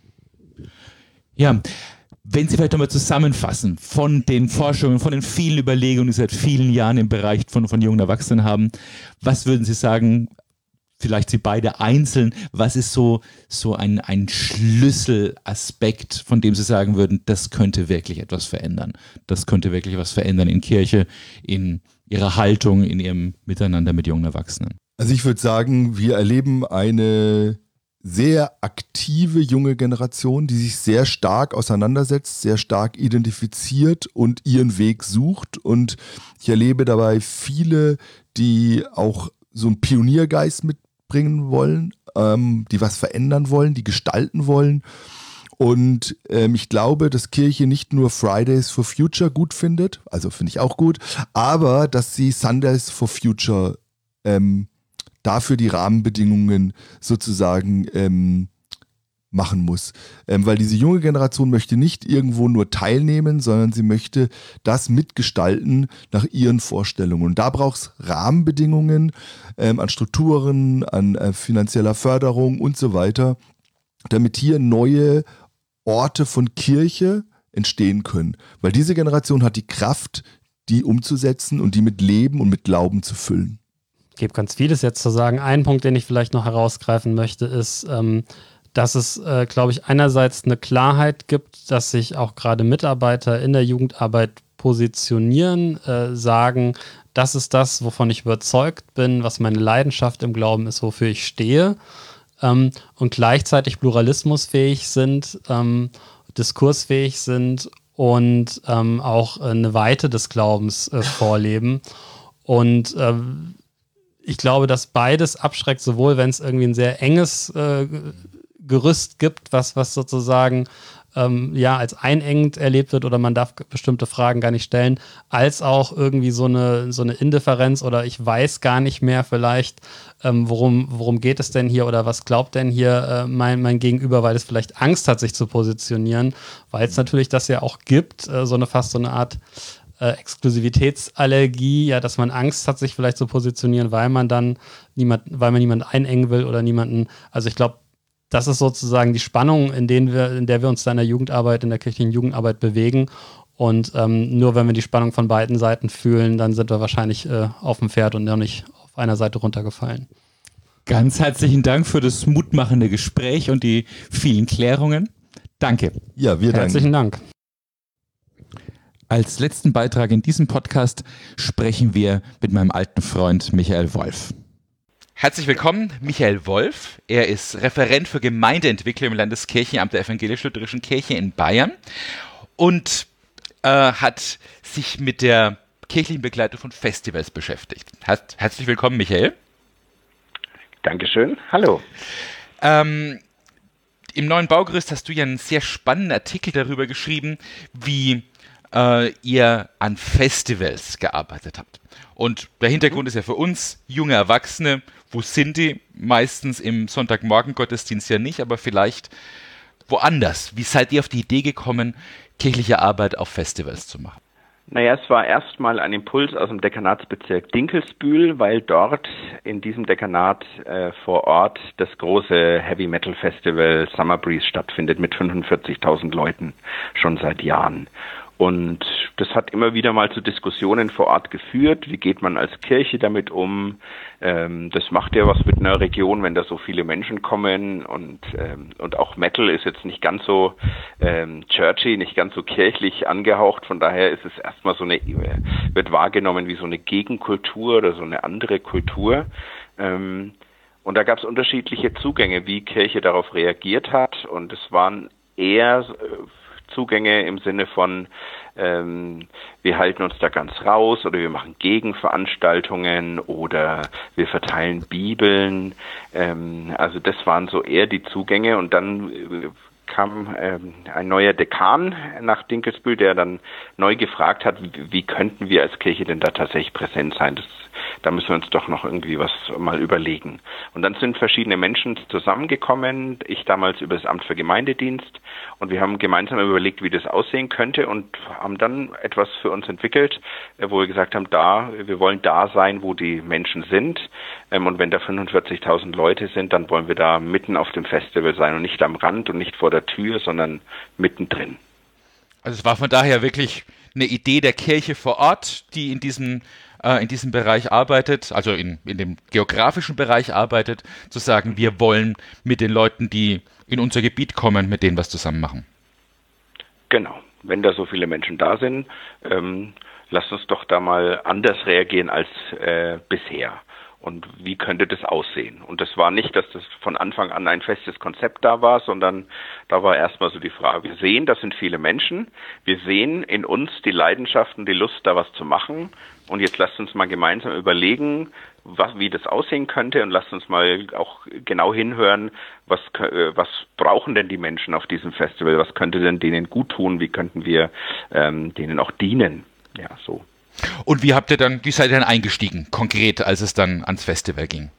Ja, wenn Sie vielleicht nochmal zusammenfassen von den Forschungen, von den vielen Überlegungen, die Sie seit vielen Jahren im Bereich von, von jungen Erwachsenen haben, was würden Sie sagen, vielleicht Sie beide einzeln, was ist so, so ein, ein Schlüsselaspekt, von dem Sie sagen würden, das könnte wirklich etwas verändern. Das könnte wirklich was verändern in Kirche, in ihrer Haltung, in ihrem Miteinander mit jungen Erwachsenen. Also ich würde sagen, wir erleben eine sehr aktive junge Generation, die sich sehr stark auseinandersetzt, sehr stark identifiziert und ihren Weg sucht. Und ich erlebe dabei viele, die auch so einen Pioniergeist mitbringen wollen, ähm, die was verändern wollen, die gestalten wollen. Und ähm, ich glaube, dass Kirche nicht nur Fridays for Future gut findet, also finde ich auch gut, aber dass sie Sundays for Future ähm, dafür die Rahmenbedingungen sozusagen ähm, machen muss. Ähm, weil diese junge Generation möchte nicht irgendwo nur teilnehmen, sondern sie möchte das mitgestalten nach ihren Vorstellungen. Und da braucht es Rahmenbedingungen ähm, an Strukturen, an äh, finanzieller Förderung und so weiter, damit hier neue Orte von Kirche entstehen können. Weil diese Generation hat die Kraft, die umzusetzen und die mit Leben und mit Glauben zu füllen. Ich gebe ganz vieles jetzt zu sagen. Ein Punkt, den ich vielleicht noch herausgreifen möchte, ist, ähm, dass es, äh, glaube ich, einerseits eine Klarheit gibt, dass sich auch gerade Mitarbeiter in der Jugendarbeit positionieren, äh, sagen, das ist das, wovon ich überzeugt bin, was meine Leidenschaft im Glauben ist, wofür ich stehe, ähm, und gleichzeitig pluralismusfähig sind, ähm, diskursfähig sind und ähm, auch eine Weite des Glaubens äh, vorleben. Und ähm, ich glaube, dass beides abschreckt, sowohl wenn es irgendwie ein sehr enges äh, Gerüst gibt, was, was sozusagen ähm, ja, als einengend erlebt wird oder man darf bestimmte Fragen gar nicht stellen, als auch irgendwie so eine, so eine Indifferenz oder ich weiß gar nicht mehr vielleicht, ähm, worum, worum geht es denn hier oder was glaubt denn hier äh, mein, mein Gegenüber, weil es vielleicht Angst hat, sich zu positionieren, weil es natürlich das ja auch gibt, äh, so eine fast so eine Art Äh, Exklusivitätsallergie, ja, dass man Angst hat, sich vielleicht zu positionieren, weil man dann niemand, weil man niemanden einengen will oder niemanden, also ich glaube, das ist sozusagen die Spannung, in, denen wir, in der wir uns da in der Jugendarbeit, in der kirchlichen Jugendarbeit bewegen und ähm, nur wenn wir die Spannung von beiden Seiten fühlen, dann sind wir wahrscheinlich äh, auf dem Pferd und noch nicht auf einer Seite runtergefallen. Ganz herzlichen Dank für das mutmachende Gespräch und die vielen Klärungen. Danke. Ja, wir danken. Herzlichen Dank. Als letzten Beitrag in diesem Podcast sprechen wir mit meinem alten Freund Michael Wolf. Herzlich willkommen, Michael Wolf. Er ist Referent für Gemeindeentwicklung im Landeskirchenamt der Evangelisch-Lutherischen Kirche in Bayern und äh, hat sich mit der kirchlichen Begleitung von Festivals beschäftigt. Her- herzlich willkommen, Michael. Dankeschön. Hallo. Ähm, Im neuen Baugerüst hast du ja einen sehr spannenden Artikel darüber geschrieben, wie äh, ihr an Festivals gearbeitet habt. Und der Hintergrund ist ja für uns, junge Erwachsene, wo sind die? Meistens im Sonntagmorgen-Gottesdienst ja nicht, aber vielleicht woanders. Wie seid ihr auf die Idee gekommen, kirchliche Arbeit auf Festivals zu machen? Naja, es war erstmal ein Impuls aus dem Dekanatsbezirk Dinkelsbühl, weil dort in diesem Dekanat äh, vor Ort das große Heavy Metal Festival Summer Breeze stattfindet mit fünfundvierzigtausend Leuten schon seit Jahren. Und das hat immer wieder mal zu Diskussionen vor Ort geführt. Wie geht man als Kirche damit um? Ähm, das macht ja was mit einer Region, wenn da so viele Menschen kommen. Und ähm, und auch Metal ist jetzt nicht ganz so ähm, churchy, nicht ganz so kirchlich angehaucht. Von daher ist es erstmal so eine, wird wahrgenommen wie so eine Gegenkultur oder so eine andere Kultur. Ähm, und da gab es unterschiedliche Zugänge, wie Kirche darauf reagiert hat. Und es waren eher äh, Zugänge im Sinne von, ähm, wir halten uns da ganz raus oder wir machen Gegenveranstaltungen oder wir verteilen Bibeln. Ähm, also das waren so eher die Zugänge und dann äh, kam ähm, ein neuer Dekan nach Dinkelsbühl, der dann neu gefragt hat, wie, wie könnten wir als Kirche denn da tatsächlich präsent sein? Das, da müssen wir uns doch noch irgendwie was mal überlegen. Und dann sind verschiedene Menschen zusammengekommen, ich damals über das Amt für Gemeindedienst und wir haben gemeinsam überlegt, wie das aussehen könnte und haben dann etwas für uns entwickelt, wo wir gesagt haben, da, wir wollen da sein, wo die Menschen sind und wenn da fünfundvierzigtausend Leute sind, dann wollen wir da mitten auf dem Festival sein und nicht am Rand und nicht vor der Tür, sondern mittendrin. Also es war von daher wirklich eine Idee der Kirche vor Ort, die in diesem, äh, in diesem Bereich arbeitet, also in, in dem geografischen Bereich arbeitet, zu sagen, wir wollen mit den Leuten, die in unser Gebiet kommen, mit denen was zusammen machen. Genau. Wenn da so viele Menschen da sind, ähm, lasst uns doch da mal anders reagieren als äh, bisher. Und wie könnte das aussehen? Und das war nicht, dass das von Anfang an ein festes Konzept da war, sondern da war erstmal so die Frage, wir sehen, das sind viele Menschen, wir sehen in uns die Leidenschaft und die Lust, da was zu machen. Und jetzt lasst uns mal gemeinsam überlegen, was, wie das aussehen könnte, und lasst uns mal auch genau hinhören, was, was brauchen denn die Menschen auf diesem Festival, was könnte denn denen gut tun, wie könnten wir ähm, denen auch dienen. Ja, so. Und wie habt ihr dann, wie seid ihr dann eingestiegen, konkret, als es dann ans Festival ging?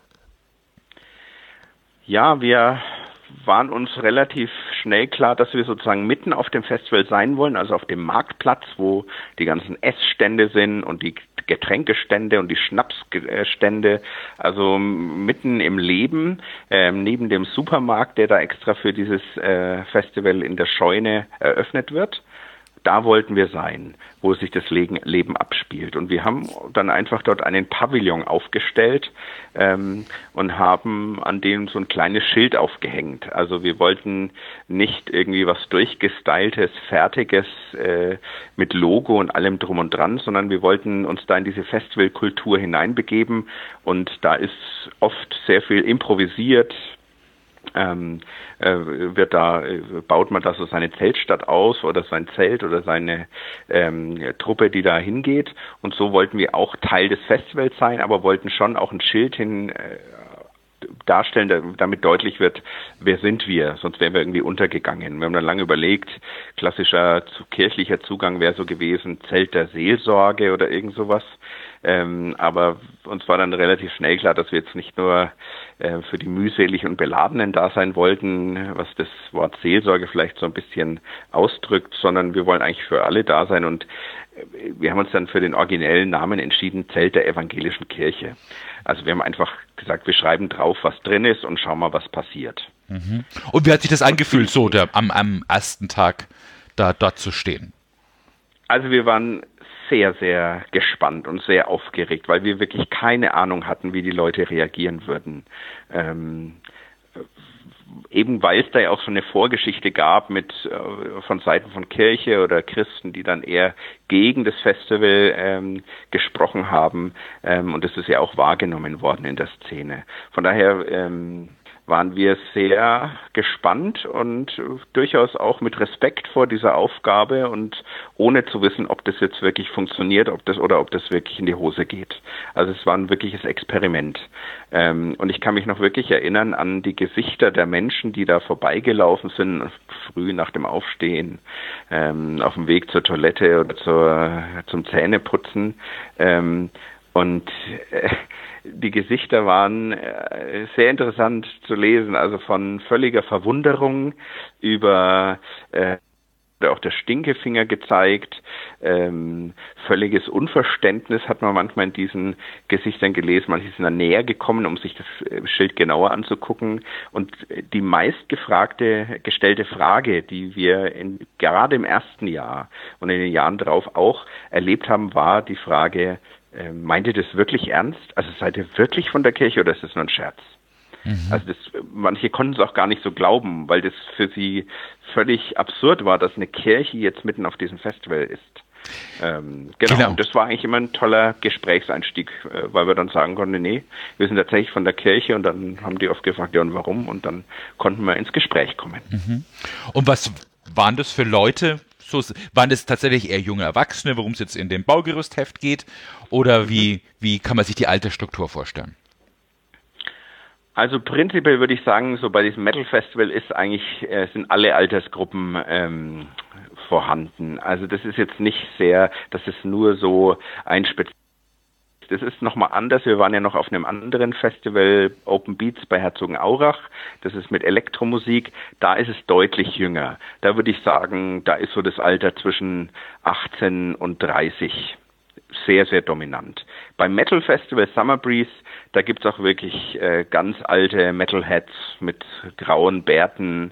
Ja, wir waren uns relativ schnell klar, dass wir sozusagen mitten auf dem Festival sein wollen, also auf dem Marktplatz, wo die ganzen Essstände sind und die Getränkestände und die Schnapsstände, also mitten im Leben, äh, neben dem Supermarkt, der da extra für dieses äh, Festival in der Scheune eröffnet wird. Da wollten wir sein, wo sich das Leben abspielt. Und wir haben dann einfach dort einen Pavillon aufgestellt ähm, und haben an dem so ein kleines Schild aufgehängt. Also wir wollten nicht irgendwie was durchgestyltes, fertiges äh, mit Logo und allem drum und dran, sondern wir wollten uns da in diese Festivalkultur hineinbegeben. Und da ist oft sehr viel improvisiert. Ähm, äh, wird da, äh, baut man da so seine Zeltstadt aus oder sein Zelt oder seine ähm, Truppe, die da hingeht. Und so wollten wir auch Teil des Festivals sein, aber wollten schon auch ein Schild hin äh, darstellen, damit deutlich wird, wer sind wir, sonst wären wir irgendwie untergegangen. Wir haben dann lange überlegt, klassischer kirchlicher Zugang wäre so gewesen, Zelt der Seelsorge oder irgend sowas. Ähm, aber uns war dann relativ schnell klar, dass wir jetzt nicht nur äh, für die mühselig und Beladenen da sein wollten, was das Wort Seelsorge vielleicht so ein bisschen ausdrückt, sondern wir wollen eigentlich für alle da sein, und äh, wir haben uns dann für den originellen Namen entschieden, Zelt der evangelischen Kirche. Also wir haben einfach gesagt, wir schreiben drauf, was drin ist, und schauen mal, was passiert. Mhm. Und wie hat sich das angefühlt, so der, am, am ersten Tag da dort zu stehen? Also wir waren sehr, sehr gespannt und sehr aufgeregt, weil wir wirklich keine Ahnung hatten, wie die Leute reagieren würden. Ähm, eben weil es da ja auch schon eine Vorgeschichte gab mit äh, von Seiten von Kirche oder Christen, die dann eher gegen das Festival ähm, gesprochen haben, ähm, und das ist ja auch wahrgenommen worden in der Szene. Von daher ähm, waren wir sehr gespannt und durchaus auch mit Respekt vor dieser Aufgabe und ohne zu wissen, ob das jetzt wirklich funktioniert, ob das oder ob das wirklich in die Hose geht. Also es war ein wirkliches Experiment. Ähm, und ich kann mich noch wirklich erinnern an die Gesichter der Menschen, die da vorbeigelaufen sind, früh nach dem Aufstehen, ähm, auf dem Weg zur Toilette oder zur, zum Zähneputzen. Ähm, und äh, die Gesichter waren äh, sehr interessant zu lesen, also von völliger Verwunderung über äh, auch der Stinkefinger gezeigt, ähm, völliges Unverständnis hat man manchmal in diesen Gesichtern gelesen. Manche sind dann näher gekommen, um sich das Schild genauer anzugucken. Und die meistgefragte, gestellte Frage, die wir in, gerade im ersten Jahr und in den Jahren darauf auch erlebt haben, war die Frage, äh, meint ihr das wirklich ernst? Also seid ihr wirklich von der Kirche oder ist das nur ein Scherz? Also das, manche konnten es auch gar nicht so glauben, weil das für sie völlig absurd war, dass eine Kirche jetzt mitten auf diesem Festival ist. Ähm, genau, genau. Und das war eigentlich immer ein toller Gesprächseinstieg, äh, weil wir dann sagen konnten, nee, wir sind tatsächlich von der Kirche, und dann haben die oft gefragt, ja und warum, und dann konnten wir ins Gespräch kommen. Mhm. Und was waren das für Leute? So, waren das tatsächlich eher junge Erwachsene, worum es jetzt in dem Baugerüstheft geht, oder wie, wie kann man sich die Altersstruktur vorstellen? Also prinzipiell würde ich sagen, so bei diesem Metal Festival ist eigentlich, äh, sind alle Altersgruppen ähm, vorhanden. Also das ist jetzt nicht sehr, das ist nur so ein Speziell. Das ist nochmal anders. Wir waren ja noch auf einem anderen Festival, Open Beats bei Herzogenaurach. Das ist mit Elektromusik. Da ist es deutlich jünger. Da würde ich sagen, da ist so das Alter zwischen achtzehn und dreißig. Sehr, sehr dominant. Beim Metal Festival Summer Breeze, da gibt's auch wirklich äh, ganz alte Metalheads mit grauen Bärten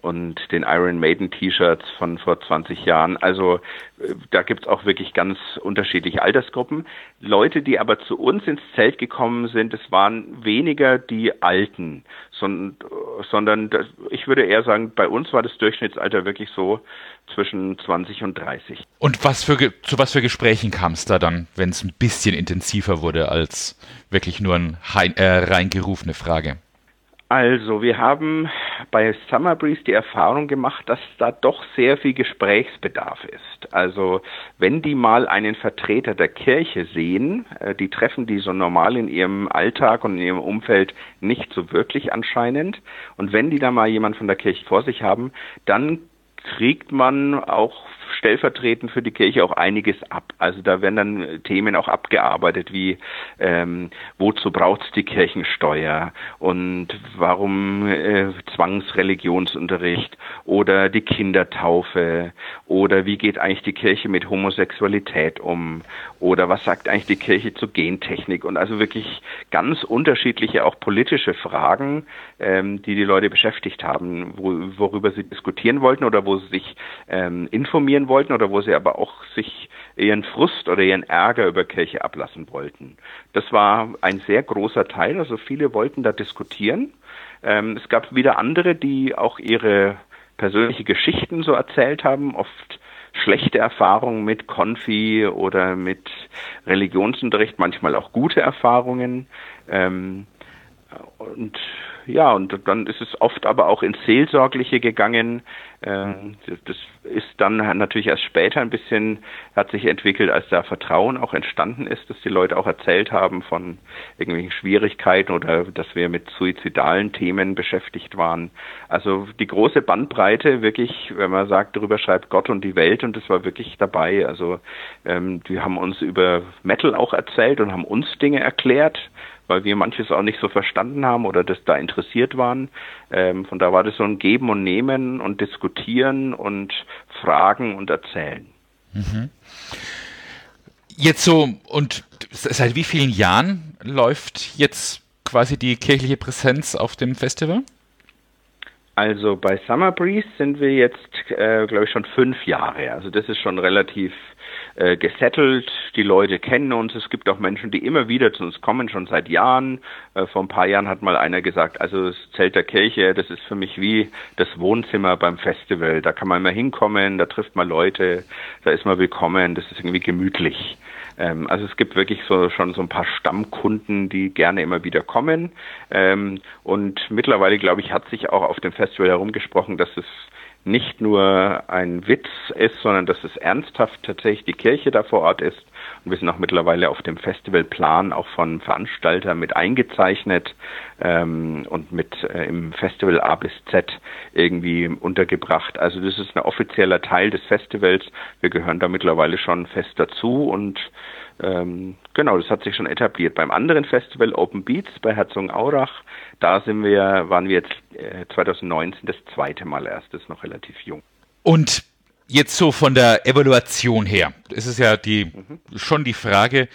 und den Iron Maiden T-Shirts von vor zwanzig Jahren. Also da gibt's auch wirklich ganz unterschiedliche Altersgruppen. Leute, die aber zu uns ins Zelt gekommen sind, es waren weniger die Alten, sondern, sondern das, ich würde eher sagen, bei uns war das Durchschnittsalter wirklich so zwischen zwanzig und dreißig. Und was für, zu was für Gesprächen kam es da dann, wenn es ein bisschen intensiver wurde als wirklich nur eine äh, reingerufene Frage? Also, wir haben bei Summer Breeze die Erfahrung gemacht, dass da doch sehr viel Gesprächsbedarf ist. Also, wenn die mal einen Vertreter der Kirche sehen, äh, die treffen die so normal in ihrem Alltag und in ihrem Umfeld nicht so wirklich anscheinend. Und wenn die da mal jemand von der Kirche vor sich haben, dann kriegt man auch stellvertretend für die Kirche auch einiges ab. Also da werden dann Themen auch abgearbeitet, wie ähm, wozu braucht's die Kirchensteuer und warum äh, Zwangsreligionsunterricht oder die Kindertaufe oder wie geht eigentlich die Kirche mit Homosexualität um oder was sagt eigentlich die Kirche zur Gentechnik und also wirklich ganz unterschiedliche auch politische Fragen, ähm, die die Leute beschäftigt haben, wo, worüber sie diskutieren wollten oder wo sie sich ähm, informieren wollten oder wo sie aber auch sich ihren Frust oder ihren Ärger über Kirche ablassen wollten. Das war ein sehr großer Teil, also viele wollten da diskutieren. Ähm, es gab wieder andere, die auch ihre persönliche Geschichten so erzählt haben, oft schlechte Erfahrungen mit Konfi oder mit Religionsunterricht, manchmal auch gute Erfahrungen. Ähm, und ja, und dann ist es oft aber auch ins Seelsorgliche gegangen. Ähm, das ist dann natürlich erst später ein bisschen, hat sich entwickelt, als da Vertrauen auch entstanden ist, dass die Leute auch erzählt haben von irgendwelchen Schwierigkeiten oder dass wir mit suizidalen Themen beschäftigt waren. Also die große Bandbreite wirklich, wenn man sagt, darüber schreibt Gott und die Welt und das war wirklich dabei. Also ähm, die haben uns über Metal auch erzählt und haben uns Dinge erklärt, weil wir manches auch nicht so verstanden haben oder das da interessiert waren. Ähm, von da war das so ein Geben und Nehmen und Diskutieren und Fragen und Erzählen. Mhm. Jetzt so, und seit wie vielen Jahren läuft jetzt quasi die kirchliche Präsenz auf dem Festival? Also bei Summer Breeze sind wir jetzt, äh, glaube ich, schon fünf Jahre. Also das ist schon relativ äh, gesettelt. Die Leute kennen uns. Es gibt auch Menschen, die immer wieder zu uns kommen, schon seit Jahren. Äh, vor ein paar Jahren hat mal einer gesagt, also das Zelt der Kirche, das ist für mich wie das Wohnzimmer beim Festival. Da kann man immer hinkommen, da trifft man Leute, da ist man willkommen, das ist irgendwie gemütlich. Ähm, also es gibt wirklich so schon so ein paar Stammkunden, die gerne immer wieder kommen. Ähm, und mittlerweile, glaube ich, hat sich auch auf dem Festival herumgesprochen, dass es nicht nur ein Witz ist, sondern dass es ernsthaft tatsächlich die Kirche da vor Ort ist. Und wir sind auch mittlerweile auf dem Festivalplan auch von Veranstaltern mit eingezeichnet ähm, und mit äh, im Festival A bis Z irgendwie untergebracht. Also das ist ein offizieller Teil des Festivals. Wir gehören da mittlerweile schon fest dazu und ähm, genau, das hat sich schon etabliert. Beim anderen Festival Open Beats bei Herzogenaurach, da sind wir, waren wir jetzt äh, zwanzig neunzehn das zweite Mal erst, das ist noch relativ jung. Und jetzt so von der Evaluation her, ist es ja die, mhm. schon die Frage,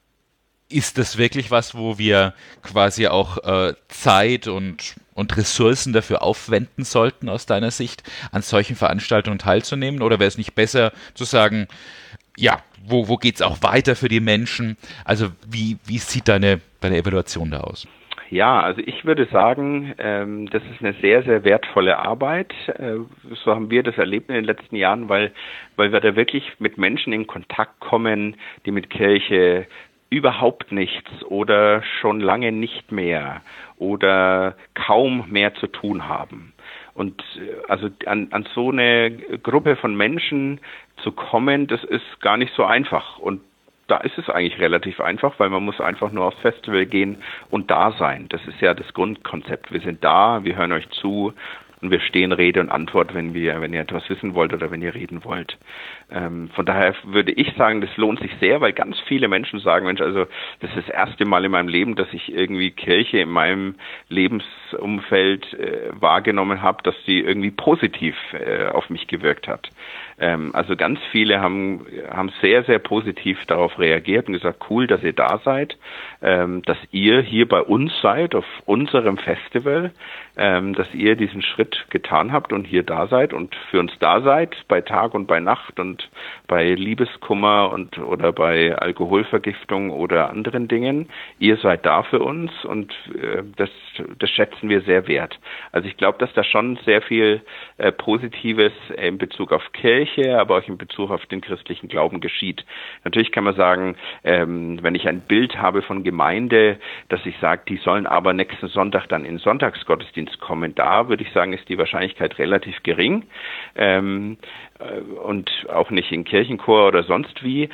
ist das wirklich was, wo wir quasi auch äh, Zeit und, und Ressourcen dafür aufwenden sollten, aus deiner Sicht, an solchen Veranstaltungen teilzunehmen? Oder wäre es nicht besser zu sagen, ja, wo, wo geht es auch weiter für die Menschen? Also wie, wie sieht deine, deine Evaluation da aus? Ja, also ich würde sagen, ähm, das ist eine sehr, sehr wertvolle Arbeit. Äh, so haben wir das erlebt in den letzten Jahren, weil, weil wir da wirklich mit Menschen in Kontakt kommen, die mit Kirche überhaupt nichts oder schon lange nicht mehr oder kaum mehr zu tun haben. Und also an, an so eine Gruppe von Menschen zu kommen, das ist gar nicht so einfach. Und da ist es eigentlich relativ einfach, weil man muss einfach nur aufs Festival gehen und da sein. Das ist ja das Grundkonzept. Wir sind da, wir hören euch zu und wir stehen Rede und Antwort, wenn wir, wenn ihr etwas wissen wollt oder wenn ihr reden wollt. Ähm, von daher würde ich sagen, das lohnt sich sehr, weil ganz viele Menschen sagen, Mensch, also das ist das erste Mal in meinem Leben, dass ich irgendwie Kirche in meinem Lebensumfeld äh, wahrgenommen habe, dass sie irgendwie positiv äh, auf mich gewirkt hat. Ähm, also ganz viele haben, haben sehr, sehr positiv darauf reagiert und gesagt, cool, dass ihr da seid, ähm, dass ihr hier bei uns seid, auf unserem Festival, ähm, dass ihr diesen Schritt getan habt und hier da seid und für uns da seid, bei Tag und bei Nacht und bei Liebeskummer und oder bei Alkoholvergiftung oder anderen Dingen. Ihr seid da für uns und äh, das, das schätzen wir sehr wert. Also ich glaube, dass da schon sehr viel äh, Positives in Bezug auf Kirche, aber auch in Bezug auf den christlichen Glauben geschieht. Natürlich kann man sagen, ähm, wenn ich ein Bild habe von Gemeinde, dass ich sage, die sollen aber nächsten Sonntag dann in den Sonntagsgottesdienst kommen, da würde ich sagen, ist die Wahrscheinlichkeit relativ gering ähm, äh, und auch nicht in Kirchenchor oder sonst wie.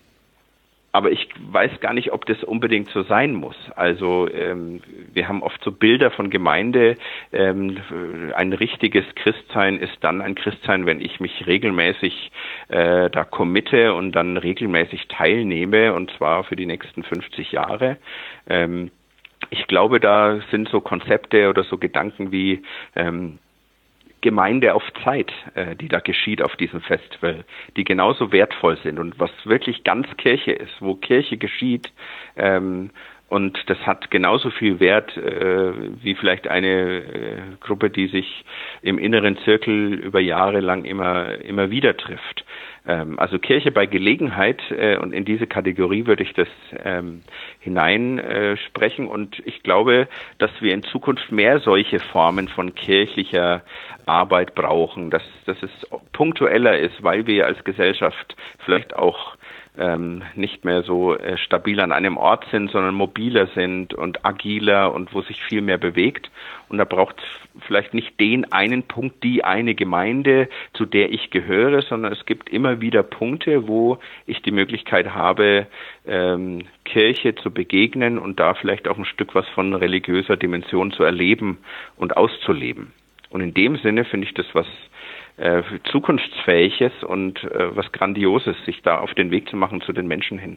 Aber ich weiß gar nicht, ob das unbedingt so sein muss. Also ähm, wir haben oft so Bilder von Gemeinde. Ähm, ein richtiges Christsein ist dann ein Christsein, wenn ich mich regelmäßig äh, da committe und dann regelmäßig teilnehme, und zwar für die nächsten fünfzig Jahre. Ähm, ich glaube, da sind so Konzepte oder so Gedanken wie ähm, Gemeinde auf Zeit, äh, die da geschieht auf diesem Festival, die genauso wertvoll sind und was wirklich ganz Kirche ist, wo Kirche geschieht, ähm, und das hat genauso viel Wert äh, wie vielleicht eine äh, Gruppe, die sich im inneren Zirkel über Jahre lang immer immer wieder trifft. Ähm, also Kirche bei Gelegenheit, äh, und in diese Kategorie würde ich das ähm, hineinsprechen. Äh, und ich glaube, dass wir in Zukunft mehr solche Formen von kirchlicher Arbeit brauchen, dass, dass es punktueller ist, weil wir als Gesellschaft vielleicht auch ähm, nicht mehr so äh, stabil an einem Ort sind, sondern mobiler sind und agiler und wo sich viel mehr bewegt. Und da braucht es vielleicht nicht den einen Punkt, die eine Gemeinde, zu der ich gehöre, sondern es gibt immer wieder Punkte, wo ich die Möglichkeit habe, ähm, Kirche zu begegnen und da vielleicht auch ein Stück was von religiöser Dimension zu erleben und auszuleben. Und in dem Sinne finde ich das was äh, Zukunftsfähiges und äh, was Grandioses, sich da auf den Weg zu machen zu den Menschen hin.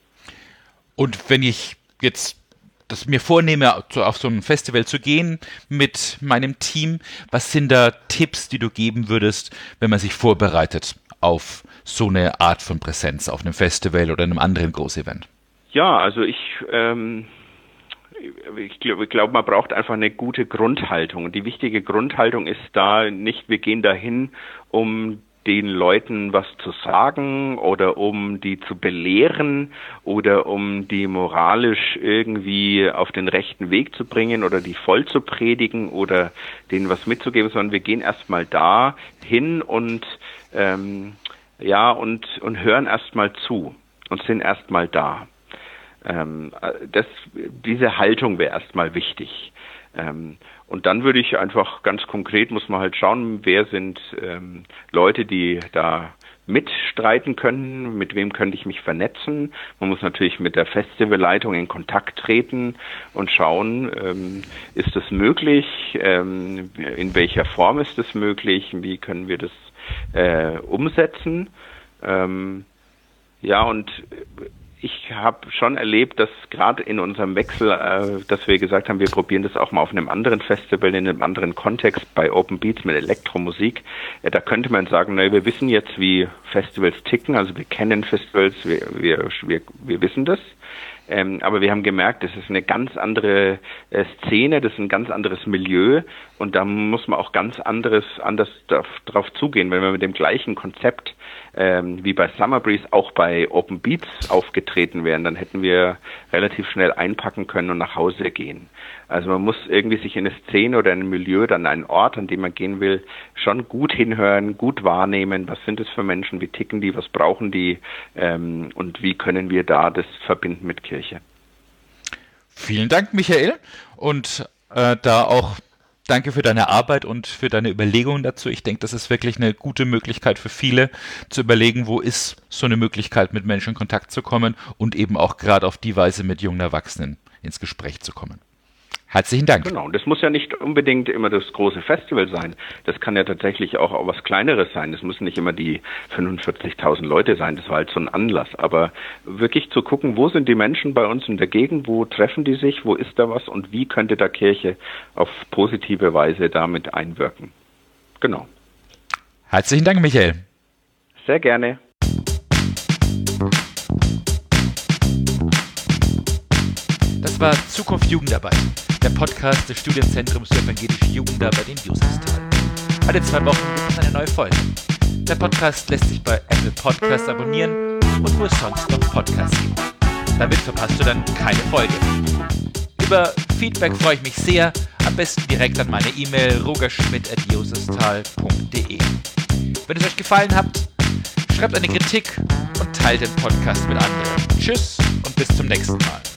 Und wenn ich jetzt das mir vornehme, auf so ein Festival zu gehen mit meinem Team, was sind da Tipps, die du geben würdest, wenn man sich vorbereitet auf so eine Art von Präsenz auf einem Festival oder einem anderen Großevent? Ja, also ich ähm Ich glaube, glaub, man braucht einfach eine gute Grundhaltung. Und die wichtige Grundhaltung ist da nicht, wir gehen dahin, um den Leuten was zu sagen oder um die zu belehren oder um die moralisch irgendwie auf den rechten Weg zu bringen oder die voll zu predigen oder denen was mitzugeben, sondern wir gehen erstmal da hin und ähm, ja und und hören erstmal zu und sind erstmal da. Ähm, das, diese Haltung wäre erstmal wichtig. Ähm, und dann würde ich einfach ganz konkret, muss man halt schauen, wer sind ähm, Leute, die da mitstreiten können, mit wem könnte ich mich vernetzen. Man muss natürlich mit der Festivalleitung in Kontakt treten und schauen, ähm, ist das möglich, ähm, in welcher Form ist das möglich, wie können wir das äh, umsetzen. Ähm, ja, und ich habe schon erlebt, dass gerade in unserem Wechsel, äh, dass wir gesagt haben, wir probieren das auch mal auf einem anderen Festival, in einem anderen Kontext, bei Open Beats mit Elektromusik. Ja, da könnte man sagen, na, wir wissen jetzt, wie Festivals ticken, also wir kennen Festivals, wir, wir, wir, wir wissen das. Ähm, aber wir haben gemerkt, das ist eine ganz andere äh, Szene, das ist ein ganz anderes Milieu und da muss man auch ganz anderes, anders drauf, drauf zugehen. Wenn wir mit dem gleichen Konzept ähm, wie bei Summer Breeze auch bei Open Beats aufgetreten wären, dann hätten wir relativ schnell einpacken können und nach Hause gehen. Also man muss irgendwie sich in eine Szene oder ein Milieu, dann einen Ort, an dem man gehen will, schon gut hinhören, gut wahrnehmen, was sind es für Menschen, wie ticken die, was brauchen die ähm, und wie können wir da das verbinden mit Kirche. Vielen Dank, Michael, und äh, da auch danke für deine Arbeit und für deine Überlegungen dazu. Ich denke, das ist wirklich eine gute Möglichkeit für viele, zu überlegen, wo ist so eine Möglichkeit, mit Menschen in Kontakt zu kommen und eben auch gerade auf die Weise mit jungen Erwachsenen ins Gespräch zu kommen. Herzlichen Dank. Genau, und das muss ja nicht unbedingt immer das große Festival sein. Das kann ja tatsächlich auch, auch was Kleineres sein. Das müssen nicht immer die fünfundvierzigtausend Leute sein. Das war halt so ein Anlass. Aber wirklich zu gucken, wo sind die Menschen bei uns in der Gegend, wo treffen die sich, wo ist da was und wie könnte da Kirche auf positive Weise damit einwirken. Genau. Herzlichen Dank, Michael. Sehr gerne. Das war Zukunft Jugendarbeit, der Podcast des Studienzentrums für evangelische Jugendarbeit in Josefsthal. Alle zwei Wochen gibt es eine neue Folge. Der Podcast lässt sich bei Apple Podcasts abonnieren und wo es sonst noch Podcasts gibt. Damit verpasst du dann keine Folge. Über Feedback freue ich mich sehr, am besten direkt an meine E-Mail rogerschmidt at josefsthal punkt de. Wenn es euch gefallen hat, schreibt eine Kritik und teilt den Podcast mit anderen. Tschüss und bis zum nächsten Mal.